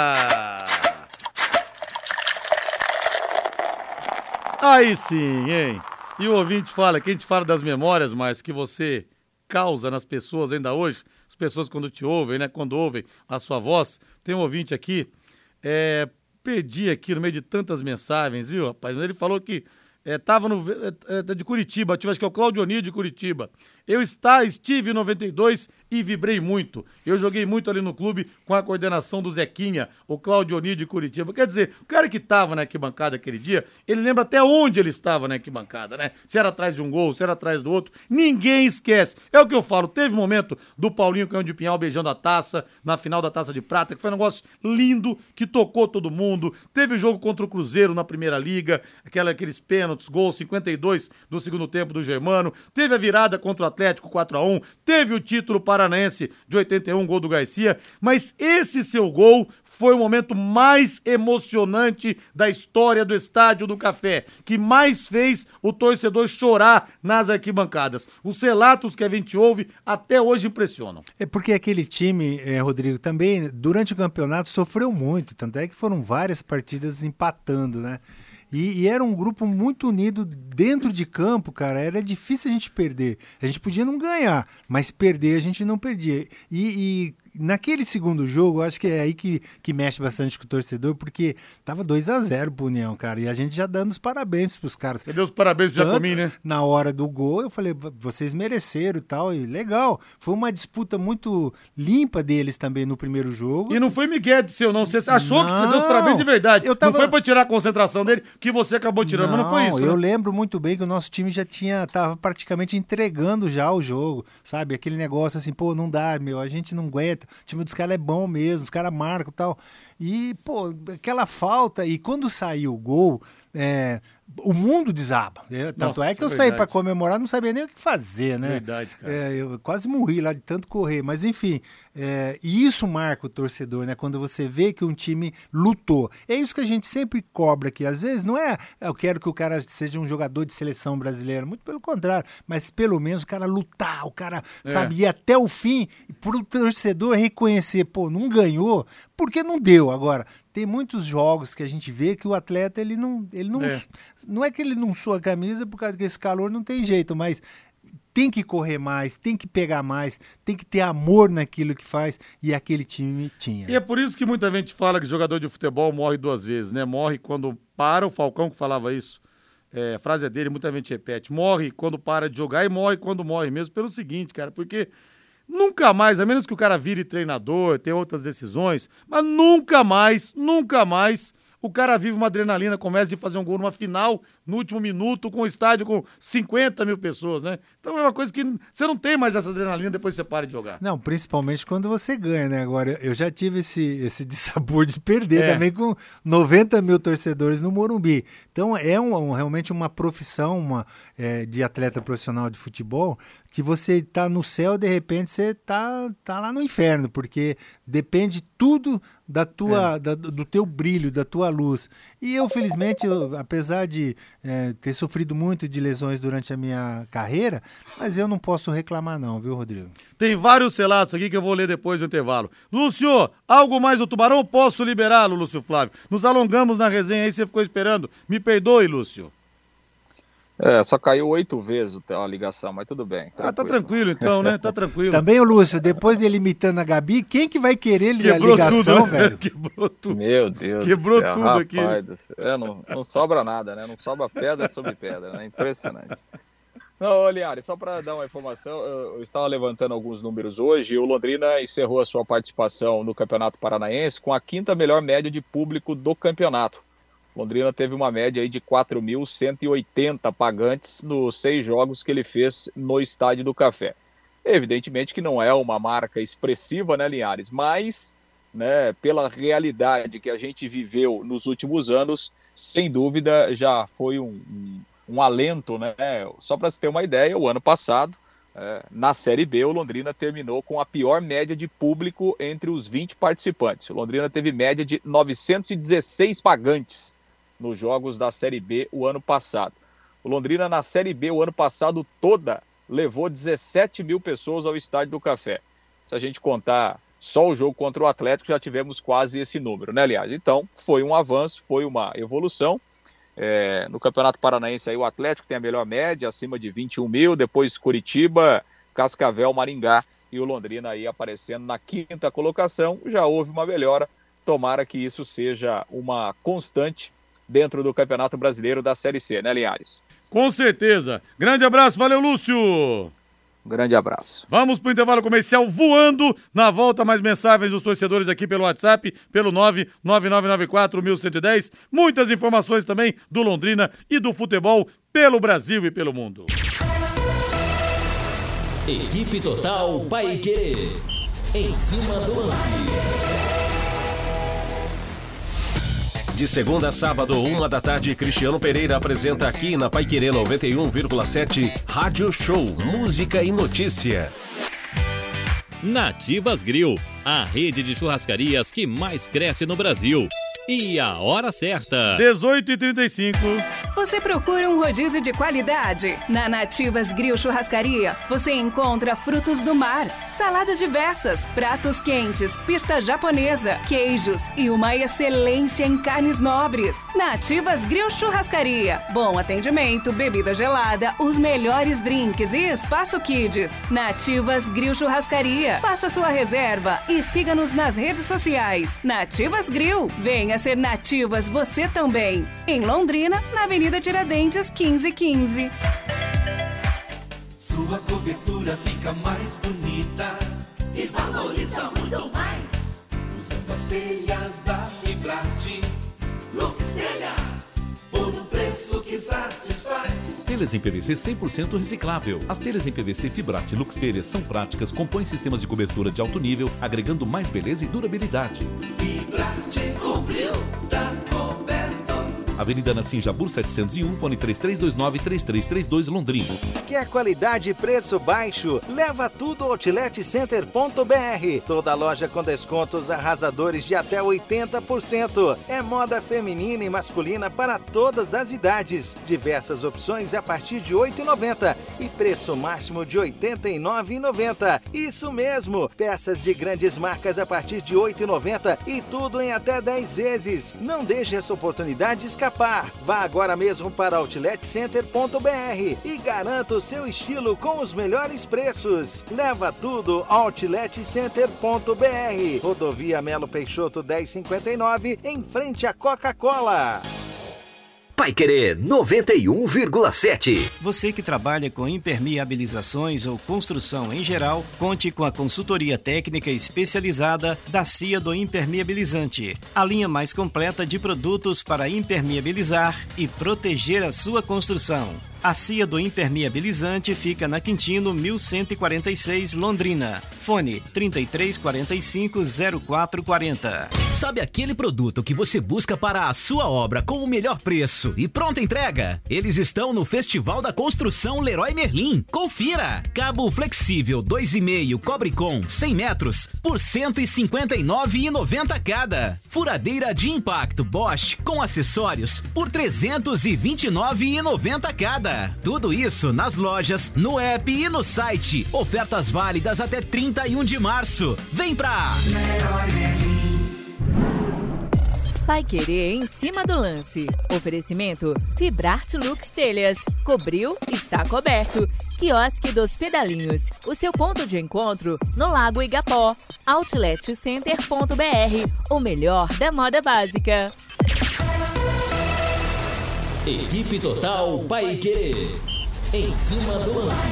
Aí sim, hein? E o ouvinte fala, que a gente fala das memórias, Márcio, que você causa nas pessoas ainda hoje, as pessoas quando te ouvem, né, quando ouvem a sua voz. Tem um ouvinte aqui, é... perdi aqui no meio de tantas mensagens, viu, rapaz? Ele falou que estava é, no é, de Curitiba, acho que é o Claudionir de Curitiba. Eu está, estive em noventa e dois e vibrei muito. Eu joguei muito ali no clube com a coordenação do Zequinha, o Claudionir de Curitiba. Quer dizer, o cara que estava na arquibancada aquele dia, ele lembra até onde ele estava na arquibancada, né? Se era atrás de um gol, se era atrás do outro. Ninguém esquece. É o que eu falo. Teve um momento do Paulinho Canhão de Pinhal beijando a taça, na final da Taça de Prata, que foi um negócio lindo, que tocou todo mundo. Teve o jogo contra o Cruzeiro na Primeira Liga, aquela, aqueles pênaltis, gol cinquenta e dois do segundo tempo do Germano. Teve a virada contra o Atlético quatro a um, teve o título paranaense de oitenta e um, gol do Garcia, mas esse seu gol foi o momento mais emocionante da história do Estádio do Café, que mais fez o torcedor chorar nas arquibancadas. Os relatos que a gente ouve até hoje impressionam. É porque aquele time, eh, Rodrigo, também durante o campeonato sofreu muito, tanto é que foram várias partidas empatando, né? E, e era um grupo muito unido dentro de campo, cara, era difícil a gente perder. A gente podia não ganhar, mas perder a gente não perdia. E, e naquele segundo jogo, acho que é aí que, que mexe bastante com o torcedor, porque tava dois a zero pro União, cara, e a gente já dando os parabéns pros caras. Você deu os parabéns pro Jacomim, né? Na hora do gol, eu falei, vocês mereceram e tal, e legal. Foi uma disputa muito limpa deles também no primeiro jogo. E não foi Miguel seu, não. Você achou não, que você deu os parabéns de verdade. Eu tava... Não foi pra tirar a concentração dele, que você acabou tirando, não, mas não foi isso. Eu né? lembro muito bem que o nosso time já tinha, tava praticamente entregando já o jogo, sabe? Aquele negócio assim, pô, não dá, meu, a gente não aguenta, o time dos caras é bom mesmo, os caras marcam e tal. E, pô, aquela falta, e quando saiu o gol, é, o mundo desaba. Eu, tanto Nossa, é que eu verdade. saí para comemorar, não sabia nem o que fazer, né? Verdade, cara. É, eu quase morri lá de tanto correr, mas enfim, é, e isso marca o torcedor, né? Quando você vê que um time lutou. É isso que a gente sempre cobra aqui. Às vezes não é, eu quero que o cara seja um jogador de seleção brasileira, muito pelo contrário, mas pelo menos o cara lutar, o cara, É. sabe, ir até o fim, pro torcedor reconhecer, pô, não ganhou, porque não deu. Agora, tem muitos jogos que a gente vê que o atleta, ele não, ele não, É. não é que ele não sua a camisa por causa desse calor, não tem jeito, mas tem que correr mais, tem que pegar mais, tem que ter amor naquilo que faz, e aquele time tinha. E é por isso que muita gente fala que jogador de futebol morre duas vezes, né? Morre quando para, o Falcão que falava isso, é, a frase é dele, muita gente repete, morre quando para de jogar e morre quando morre mesmo, pelo seguinte, cara, porque nunca mais, a menos que o cara vire treinador, tenha outras decisões, mas nunca mais, nunca mais o cara vive uma adrenalina, começa de fazer um gol numa final, no último minuto, com o estádio com cinquenta mil pessoas, né? Então é uma coisa que você não tem mais essa adrenalina depois que você para de jogar. Não, principalmente quando você ganha, né? Agora, eu já tive esse, esse dissabor de perder É. também com noventa mil torcedores no Morumbi. Então, é um, um, realmente uma profissão uma, é, de atleta profissional de futebol, que você tá no céu, de repente você tá, tá lá no inferno, porque depende tudo da tua, É. da- do teu brilho, da tua luz. E eu, felizmente, eu, apesar de é, ter sofrido muito de lesões durante a minha carreira, mas eu não posso reclamar não, viu, Rodrigo? Tem vários relatos aqui que eu vou ler depois do intervalo. Lúcio, algo mais do Tubarão? Posso liberá-lo, Lúcio Flávio? Nos alongamos na resenha aí, você ficou esperando. Me perdoe, Lúcio. É, só caiu oito vezes a ligação, mas tudo bem. Ah, tá tranquilo então, né? Tá tranquilo. Também o Lúcio, depois dele imitando a Gabi, quem que vai querer li- a Quebrou ligação, tudo, né? velho? Quebrou tudo. Meu Deus Quebrou do céu, tudo rapaz aqui. do céu. É, não, não sobra nada, né? Não sobra pedra sobre pedra, né? Impressionante. Não, Linhares, só para dar uma informação, eu, eu estava levantando alguns números hoje e o Londrina encerrou a sua participação no Campeonato Paranaense com a quinta melhor média de público do campeonato. Londrina teve uma média aí de quatro mil cento e oitenta pagantes nos seis jogos que ele fez no Estádio do Café. Evidentemente que não é uma marca expressiva, né, Linhares? Mas, né, pela realidade que a gente viveu nos últimos anos, sem dúvida já foi um, um, um alento, né? Só para você ter uma ideia, o ano passado, é, na Série B, o Londrina terminou com a pior média de público entre os vinte participantes. O Londrina teve média de novecentos e dezesseis pagantes nos jogos da Série B o ano passado. O Londrina na Série B o ano passado toda levou dezessete mil pessoas ao Estádio do Café. Se a gente contar só o jogo contra o Atlético, já tivemos quase esse número, né, aliás? Então, foi um avanço, foi uma evolução. É, no Campeonato Paranaense aí o Atlético tem a melhor média, acima de vinte e um mil, depois Curitiba, Cascavel, Maringá e o Londrina aí aparecendo na quinta colocação. Já houve uma melhora, tomara que isso seja uma constante dentro do Campeonato Brasileiro da Série C, né, Linhares? Com certeza. Grande abraço, valeu, Lúcio. Um grande abraço. Vamos pro intervalo comercial voando. Na volta, mais mensagens dos torcedores aqui pelo WhatsApp, pelo nove nove nove nove quatro um um zero. Muitas informações também do Londrina e do futebol pelo Brasil e pelo mundo. Equipe Total Paiquerê. Em cima do lance. De segunda a sábado, uma da tarde, Cristiano Pereira apresenta aqui na Paiquerê noventa e um vírgula sete Rádio Show, música e notícia. Nativas Grill, a rede de churrascarias que mais cresce no Brasil. E a hora certa. dezoito e trinta e cinco. Você procura um rodízio de qualidade? Na Nativas Grill Churrascaria, você encontra frutos do mar, saladas diversas, pratos quentes, pista japonesa, queijos e uma excelência em carnes nobres. Nativas Grill Churrascaria. Bom atendimento, bebida gelada, os melhores drinks e espaço kids. Nativas Grill Churrascaria. Faça sua reserva e siga-nos nas redes sociais. Nativas Grill. Venha ser Nativas você também. Em Londrina, na Avenida Tiradentes, quinze quinze. Sua cobertura fica mais bonita e valoriza muito mais. Usando as telhas da Fibrate, Lux Telhas, por um preço que satisfaz. Telhas em P V C cem por cento reciclável. As telhas em P V C Fibrate Lux Telhas são práticas, compõem sistemas de cobertura de alto nível, agregando mais beleza e durabilidade. Fibrate cobriu, tá coberto. Avenida Nassim Jabur setecentos e um, fone três três dois nove, três três três dois, Londrina. Quer qualidade e preço baixo? Leva tudo ao outlet center ponto b r. Toda loja com descontos arrasadores de até oitenta por cento. É moda feminina e masculina para todas as idades. Diversas opções a partir de oito reais e noventa centavos e preço máximo de oitenta e nove reais e noventa centavos. Isso mesmo, peças de grandes marcas a partir de oito reais e noventa centavos e tudo em até dez vezes. Não deixe essa oportunidade escapar. Vá agora mesmo para outlet center ponto b r e garanta o seu estilo com os melhores preços. Leva tudo ao outlet center ponto b r. Rodovia Melo Peixoto dez cinquenta e nove, em frente à Coca-Cola. Paiquerê noventa e um vírgula sete. Você que trabalha com impermeabilizações ou construção em geral, conte com a consultoria técnica especializada da C I A do Impermeabilizante, a linha mais completa de produtos para impermeabilizar e proteger a sua construção. A C I A do Impermeabilizante fica na Quintino mil cento e quarenta e seis, Londrina. Fone trinta e três quarenta e cinco, zero quatro quarenta. Sabe aquele produto que você busca para a sua obra com o melhor preço e pronta entrega? Eles estão no Festival da Construção Leroy Merlin. Confira! Cabo flexível dois e meio Cobre-Com cem metros por cento e cinquenta e nove reais e noventa centavos cada. Furadeira de impacto Bosch com acessórios por trezentos e vinte e nove reais e noventa centavos cada. Tudo isso nas lojas, no app e no site. Ofertas válidas até trinta e um de março. Vem pra Paiquerê em cima do lance. Oferecimento Fibrarte Lux Telhas. Cobriu, está coberto. Quiosque dos Pedalinhos. O seu ponto de encontro no Lago Igapó. outlet center ponto b r. O melhor da moda básica. Equipe Total Paiquerê. Em cima do lance.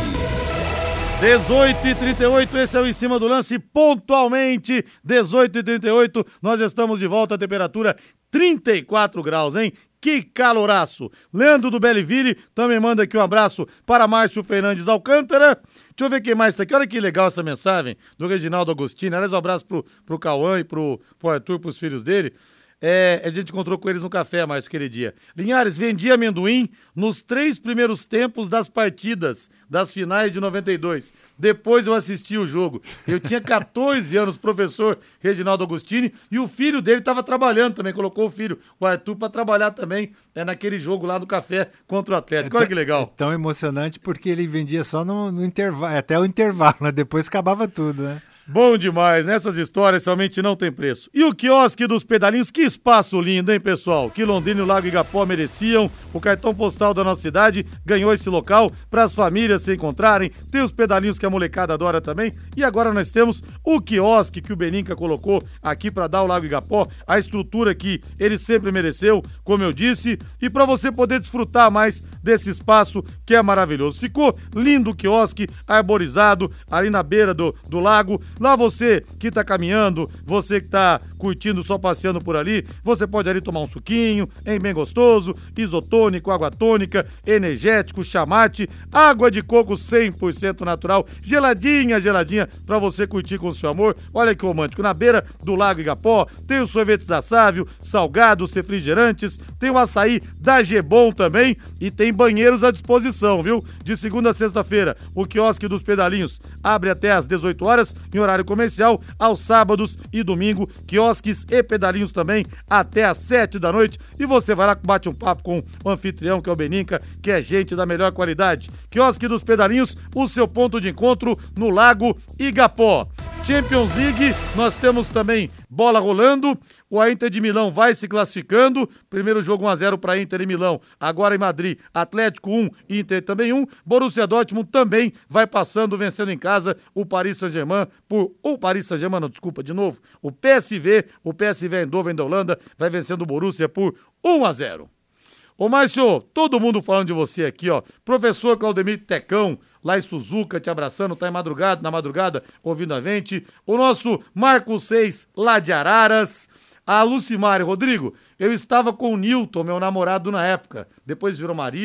dezoito e trinta e oito, esse é o Em Cima do Lance, pontualmente, dezoito e trinta e oito, nós estamos de volta, a temperatura trinta e quatro graus, hein? Que caloraço! Leandro do Belleville também manda aqui um abraço para Márcio Fernandes Alcântara. Deixa eu ver quem mais tá aqui. Olha que legal essa mensagem do Reginaldo Agostini. Aliás, um abraço pro, pro Cauã e pro, pro Arthur, pros filhos dele. É, a gente encontrou com eles no café, mais aquele dia. Linhares, vendi amendoim nos três primeiros tempos das partidas das finais de noventa e dois. Depois eu assisti o jogo. Eu tinha catorze anos, professor Reginaldo Agostini, e o filho dele estava trabalhando também, colocou o filho, o Arthur, para trabalhar também é, naquele jogo lá do café contra o Atlético. É Olha que legal. É tão emocionante porque ele vendia só no, no intervalo, até o intervalo, né? Depois acabava tudo, né? Bom demais, nessas histórias realmente não tem preço. E o quiosque dos pedalinhos, que espaço lindo, hein, pessoal? Que Londrina e o Lago Igapó mereciam. O cartão postal da nossa cidade ganhou esse local para as famílias se encontrarem. Tem os pedalinhos que a molecada adora também. E agora nós temos o quiosque que o Beninca colocou aqui para dar ao Lago Igapó, a estrutura que ele sempre mereceu, como eu disse, e para você poder desfrutar mais desse espaço que é maravilhoso. Ficou lindo o quiosque, arborizado, ali na beira do, do lago. Lá você que tá caminhando, você que tá curtindo, só passeando por ali, você pode ali tomar um suquinho, hein, bem gostoso, isotônico, água tônica, energético, chamate, água de coco cem por cento natural, geladinha, geladinha, pra você curtir com o seu amor. Olha que romântico, na beira do Lago Igapó, tem os sorvetes da Sávio, salgados, refrigerantes, tem o açaí da Gebon também e tem banheiros à disposição, viu? De segunda a sexta-feira, o quiosque dos pedalinhos abre até às dezoito horas, em horário comercial, aos sábados e domingo, quiosques e pedalinhos também até às sete da noite, e você vai lá, bate um papo com o anfitrião, que é o Beninca, que é gente da melhor qualidade. Quiosque dos Pedalinhos, o seu ponto de encontro no Lago Igapó. Champions League, nós temos também bola rolando, o Inter de Milão vai se classificando, primeiro jogo um a zero para Inter em Milão, agora em Madrid, Atlético um, Inter também um, Borussia Dortmund também vai passando, vencendo em casa o Paris Saint-Germain por, o Paris Saint-Germain não, desculpa, de novo, o P S V, o P S V Eindhoven da Holanda, vai vencendo o Borussia por um a zero. Ô Márcio, todo mundo falando de você aqui, ó, professor Claudemir Tecão, lá em Suzuka, te abraçando, tá em madrugada, na madrugada, ouvindo a gente, o nosso Marco seis, lá de Araras, a Lucimari, Rodrigo, eu estava com o Nilton, meu namorado na época, depois virou marido,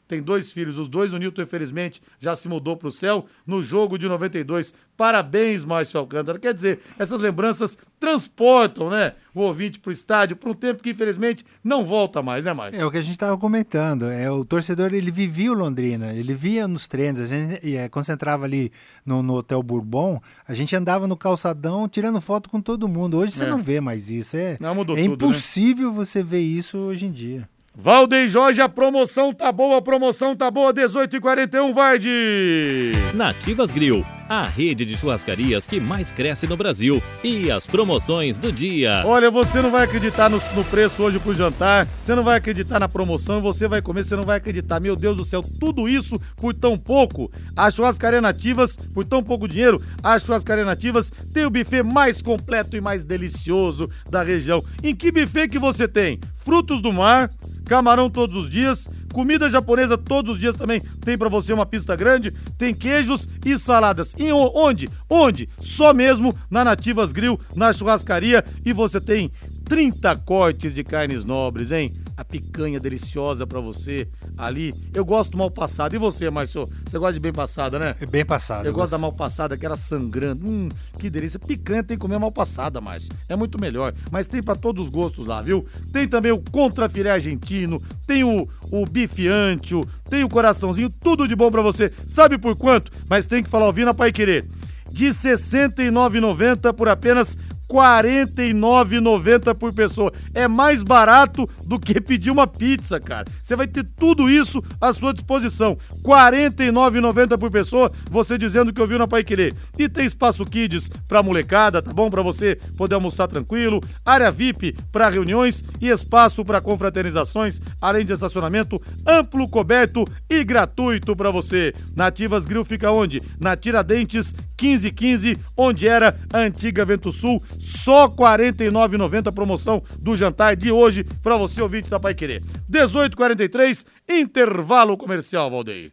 tem dois filhos, os dois, o Nilton infelizmente já se mudou pro céu no jogo de noventa e dois. Parabéns, Márcio Alcântara. Quer dizer, essas lembranças transportam, né, o ouvinte pro estádio por um tempo que infelizmente não volta mais, né, Márcio? É o que a gente estava comentando, é, o torcedor ele vivia o Londrina, ele via nos treinos, a gente é, concentrava ali no, no Hotel Bourbon, a gente andava no calçadão tirando foto com todo mundo. Hoje você é. não vê mais isso, é, não, mudou é tudo, impossível, né? Você ver isso hoje em dia. Valdeir Jorge, a promoção tá boa, a promoção tá boa, dezoito e quarenta e um, Vardy. Nativas Grill, a rede de churrascarias que mais cresce no Brasil. E as promoções do dia. Olha, você não vai acreditar no, no preço hoje pro jantar, você não vai acreditar na promoção, você vai comer, você não vai acreditar. Meu Deus do céu, tudo isso por tão pouco. As churrascarias Nativas, por tão pouco dinheiro, as churrascarias Nativas tem o buffet mais completo e mais delicioso da região. Em que buffet que você tem? Frutos do mar, camarão todos os dias, comida japonesa todos os dias também tem pra você uma pista grande, tem queijos e saladas. E onde? Onde? Só mesmo na Nativas Grill, na churrascaria, e você tem trinta cortes de carnes nobres, hein? A picanha deliciosa pra você ali. Eu gosto mal passada. E você, Márcio? Você gosta de bem passada, né? É bem passada. Eu gosto da mal passada, aquela sangrando. Hum, que delícia. Picanha tem que comer mal passada, Márcio. É muito melhor. Mas tem pra todos os gostos lá, viu? Tem também o contrafilé argentino, tem o, o bife ancho, tem o coraçãozinho, tudo de bom pra você. Sabe por quanto? Mas tem que falar, ouvindo a Pai Querer. De sessenta e nove reais e noventa centavos por apenas quarenta e nove reais e noventa centavos por pessoa. É mais barato do que pedir uma pizza, cara. Você vai ter tudo isso à sua disposição. quarenta e nove reais e noventa centavos por pessoa, você dizendo que ouviu na Pai Querer. E tem espaço kids pra molecada, tá bom? Pra você poder almoçar tranquilo, área V I P pra reuniões e espaço pra confraternizações, além de estacionamento amplo, coberto e gratuito pra você. Nativas Grill fica onde? Na Tiradentes quinze quinze, onde era a antiga Vento Sul. Só quarenta e nove reais e noventa centavos promoção do jantar de hoje pra você, ouvinte da Pai Querer. dezoito e quarenta e três, intervalo comercial, Valdeir.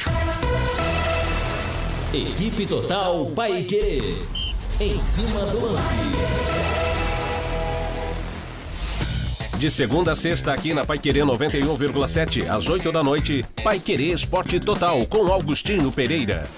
Equipe Total Pai Querer. Em cima do lance. De segunda a sexta, aqui na Pai Querer noventa e um vírgula sete, às oito da noite, Pai Querer Esporte Total, com Augustinho Pereira.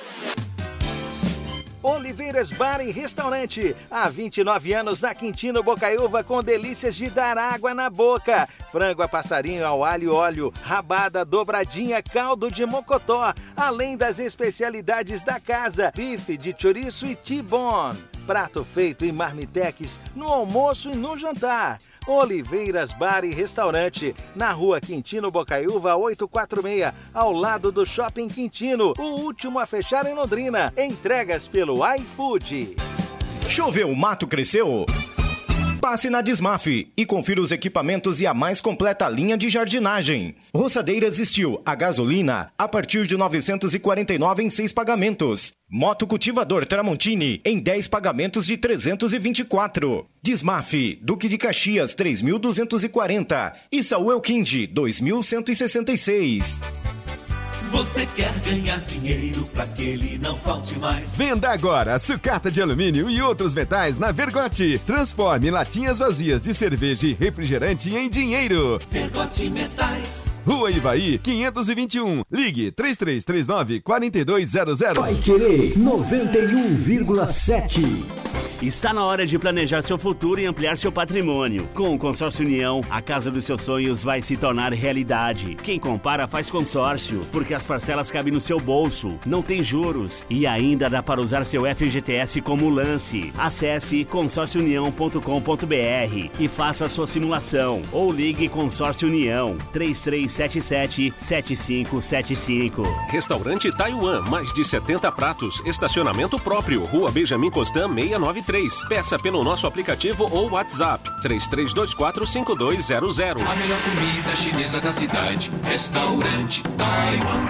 Oliveiras Bar e Restaurante, há vinte e nove anos na Quintino Bocaiúva, com delícias de dar água na boca. Frango a passarinho ao alho e óleo, rabada, dobradinha, caldo de mocotó, além das especialidades da casa, bife de chouriço e T-bone. Prato feito em marmitex no almoço e no jantar. Oliveiras Bar e Restaurante, na rua Quintino Bocaiúva oitocentos e quarenta e seis, ao lado do Shopping Quintino, o último a fechar em Londrina. Entregas pelo iFood. Choveu, o mato cresceu? Passe na Desmaf e confira os equipamentos e a mais completa linha de jardinagem. Roçadeiras Steel a gasolina a partir de novecentos e quarenta e nove reais em seis pagamentos. Moto cultivador Tramontini em dez pagamentos de trezentos e vinte e quatro. Desmaf, Duque de Caxias três mil duzentos e quarenta e Saúl Elquinde dois mil cento e sessenta e seis. Você quer ganhar dinheiro pra que ele não falte mais? Venda agora sucata de alumínio e outros metais na Vergote. Transforme latinhas vazias de cerveja e refrigerante em dinheiro. Vergote Metais. Rua Ivaí, quinhentos e vinte e um. Ligue três três três nove, quatro dois zero zero. Pai Querer noventa e um vírgula sete. Está na hora de planejar seu futuro e ampliar seu patrimônio. Com o Consórcio União, a casa dos seus sonhos vai se tornar realidade. Quem compara faz consórcio, porque as parcelas cabem no seu bolso, não tem juros e ainda dá para usar seu F G T S como lance. Acesse consórcio união ponto com ponto b r e faça a sua simulação ou ligue Consórcio União três três sete sete, sete cinco sete cinco. Restaurante Taiwan, mais de setenta pratos, estacionamento próprio, Rua Benjamin Constant seiscentos e noventa e três. Peça pelo nosso aplicativo ou WhatsApp três três dois quatro, cinco dois zero zero. A melhor comida chinesa da cidade, Restaurante Taiwan.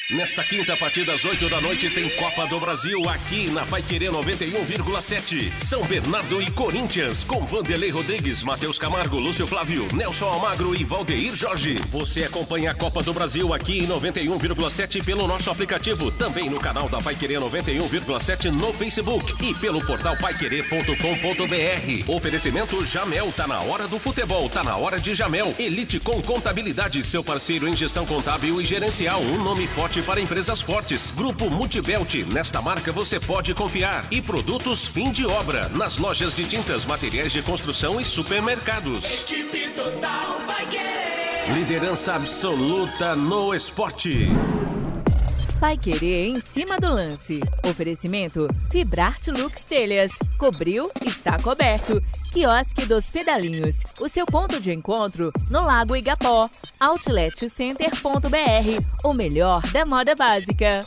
Nesta quinta, a partir das oito da noite, tem Copa do Brasil aqui na Paiquerê noventa e um vírgula sete. São Bernardo e Corinthians, com Vanderlei Rodrigues, Matheus Camargo, Lúcio Flávio, Nelson Almagro e Valdeir Jorge. Você acompanha a Copa do Brasil aqui em noventa e um vírgula sete pelo nosso aplicativo, também no canal da Paiquerê noventa e um vírgula sete no Facebook e pelo portal paiquerê ponto com ponto br. Oferecimento Jamel, tá na hora do futebol, tá na hora de Jamel. Elite com Contabilidade, seu parceiro em gestão contábil e gerencial, um nome forte para empresas fortes. Grupo Multibelt, nesta marca você pode confiar. E produtos fim de obra, nas lojas de tintas, materiais de construção e supermercados. Equipe total vai querer. Liderança absoluta no esporte. Vai querer em cima do lance. Oferecimento Fibrarte Lux Telhas. Cobriu, está coberto. Quiosque dos Pedalinhos. O seu ponto de encontro no Lago Igapó. Outlet Center ponto br. O melhor da moda básica.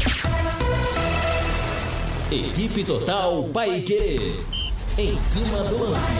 Equipe Total Paiquerê. Em cima do lance.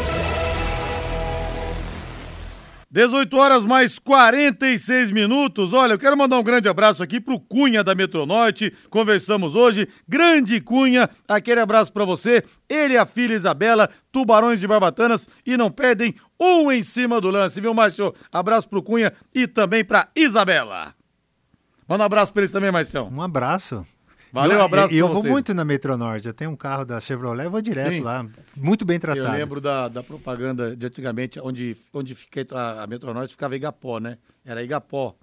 dezoito horas mais quarenta e seis minutos. Olha, eu quero mandar um grande abraço aqui pro Cunha da Metronorte. Conversamos hoje. Grande Cunha, aquele abraço pra você. Ele e a filha Isabela, Tubarões de Barbatanas, e não perdem um em cima do lance, viu, Márcio? Abraço pro Cunha e também pra Isabela. Manda um abraço pra eles também, Marcião. Um abraço. Valeu, um abraço E eu, eu, pra vou vocês. muito na Metronorte. Eu tenho um carro da Chevrolet, eu vou direto Sim. lá. Muito bem tratado. Eu lembro da, da propaganda de antigamente, onde, onde fiquei, a, a Metronorte ficava Igapó, né? Era Igapó.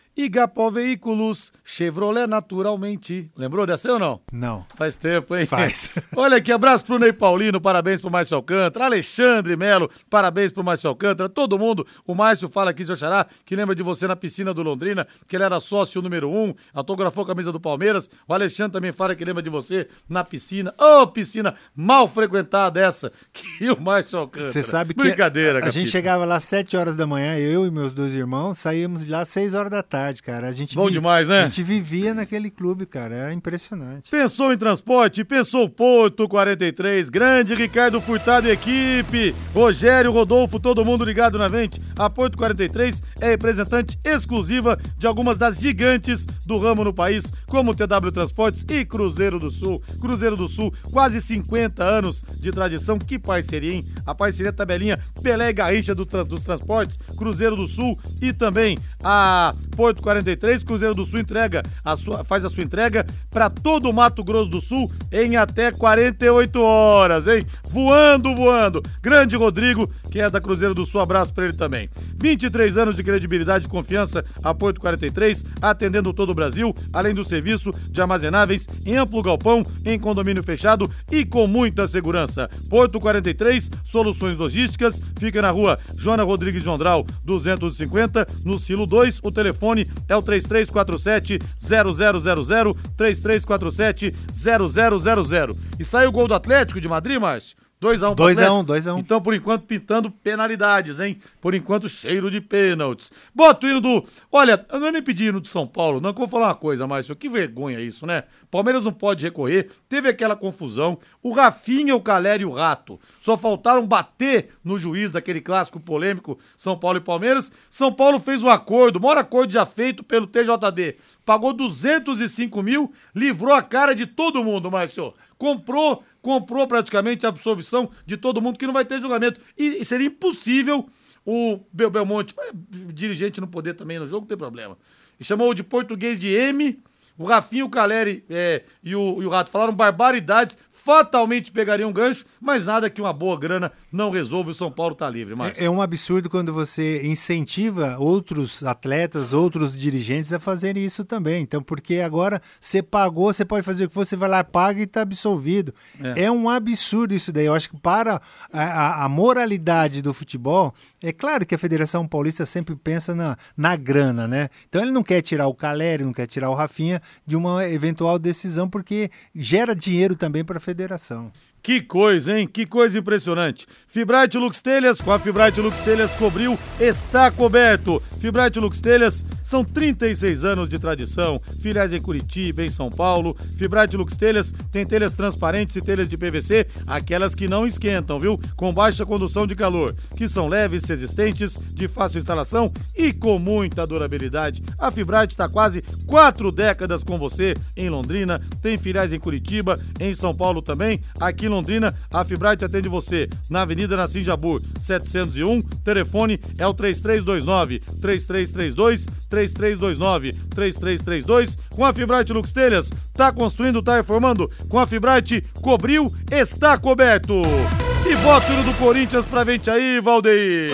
Igapó Veículos, Chevrolet naturalmente. Lembrou dessa ou não? Não. Faz tempo, hein? Faz. Olha aqui, abraço pro Ney Paulino, parabéns pro Márcio Alcântara. Alexandre Melo, parabéns pro Márcio Alcântara. Todo mundo, o Márcio fala aqui, seu xará, que lembra de você na piscina do Londrina, que ele era sócio número um, autografou a camisa do Palmeiras. O Alexandre também fala que lembra de você na piscina. Ô, oh, piscina mal frequentada essa, que o Márcio Alcântara. Você sabe que Brincadeira, a, a gente chegava lá às sete horas da manhã, eu e meus dois irmãos, saíamos de lá às seis horas da tarde, cara. A gente Bom vi, demais, né? A gente vivia naquele clube, cara. Era impressionante. Pensou em transporte? Pensou Porto quarenta e três. Grande Ricardo Furtado e equipe. Rogério, Rodolfo, todo mundo ligado na vente. A Porto quarenta e três é representante exclusiva de algumas das gigantes do ramo no país, como T W Transportes e Cruzeiro do Sul. Cruzeiro do Sul, quase cinquenta anos de tradição. Que parceria, hein? A parceria tabelinha Pelé e Garrincha do, dos Transportes, Cruzeiro do Sul e também a Porto quarenta e três. Cruzeiro do Sul entrega a sua, faz a sua entrega para todo o Mato Grosso do Sul em até quarenta e oito horas, hein? Voando, voando. Grande Rodrigo, que é da Cruzeiro do Sul, abraço para ele também. vinte e três anos de credibilidade e confiança, a Porto quarenta e três, atendendo todo o Brasil, além do serviço de armazenáveis em amplo galpão, em condomínio fechado e com muita segurança. Porto quarenta e três, soluções logísticas, fica na rua Joana Rodrigues de Ondral, duzentos e cinquenta, no Silo dois, o telefone é o três três quatro sete, zero zero zero zero, três três quatro sete, zero zero zero zero. E saiu o gol do Atlético de Madrid, Márcio? dois a um dois a um, dois a um. Então, por enquanto, pintando penalidades, hein? Por enquanto, cheiro de pênaltis. Bota o hino do... Olha, eu não é nem pedir hino do São Paulo, não, que eu vou falar uma coisa, Márcio. Que vergonha isso, né? Palmeiras não pode recorrer. Teve aquela confusão. O Rafinha, o Caleri e o Rato só faltaram bater no juiz daquele clássico polêmico São Paulo e Palmeiras. São Paulo fez um acordo, maior acordo já feito pelo T J D. Pagou duzentos e cinco mil, livrou a cara de todo mundo, Márcio. Comprou... comprou praticamente a absolvição de todo mundo, que não vai ter julgamento. E, e seria impossível o Bel Belmonte, mas, dirigente não poder também no jogo, não tem problema. E chamou de português de M, o Rafinha, o Caleri é, e, o, e o Rato falaram barbaridades, fatalmente pegariam um gancho, mas nada que uma boa grana não resolva e o São Paulo tá livre. É, é um absurdo quando você incentiva outros atletas, outros dirigentes a fazerem isso também. Então, porque agora você pagou, você pode fazer o que você vai lá, paga e tá absolvido. É, é um absurdo isso daí. Eu acho que para a, a, a moralidade do futebol, é claro que a Federação Paulista sempre pensa na, na grana, né? Então ele não quer tirar o Caleri, não quer tirar o Rafinha de uma eventual decisão, porque gera dinheiro também para a federação. Que coisa, hein? Que coisa impressionante. Fibrate Lux Telhas, com a Fibrate Lux Telhas cobriu, está coberto. Fibrate Lux Telhas são trinta e seis anos de tradição. Filiais em Curitiba, em São Paulo. Fibrate Lux Telhas tem telhas transparentes e telhas de P V C, aquelas que não esquentam, viu? Com baixa condução de calor, que são leves, resistentes, de fácil instalação e com muita durabilidade. A Fibrate está quase quatro décadas com você em Londrina. Tem filiais em Curitiba, em São Paulo também. Aqui em Londrina, a Fibrate atende você na Avenida Nassim Jabur, setecentos e um. Telefone é o três três dois nove, três três três dois, três três dois nove, três três três dois. Com a Fibrate Lux Telhas, tá construindo, tá reformando. Com a Fibrate, cobriu, está coberto. E bota o do Corinthians pra frente aí, Valdeir.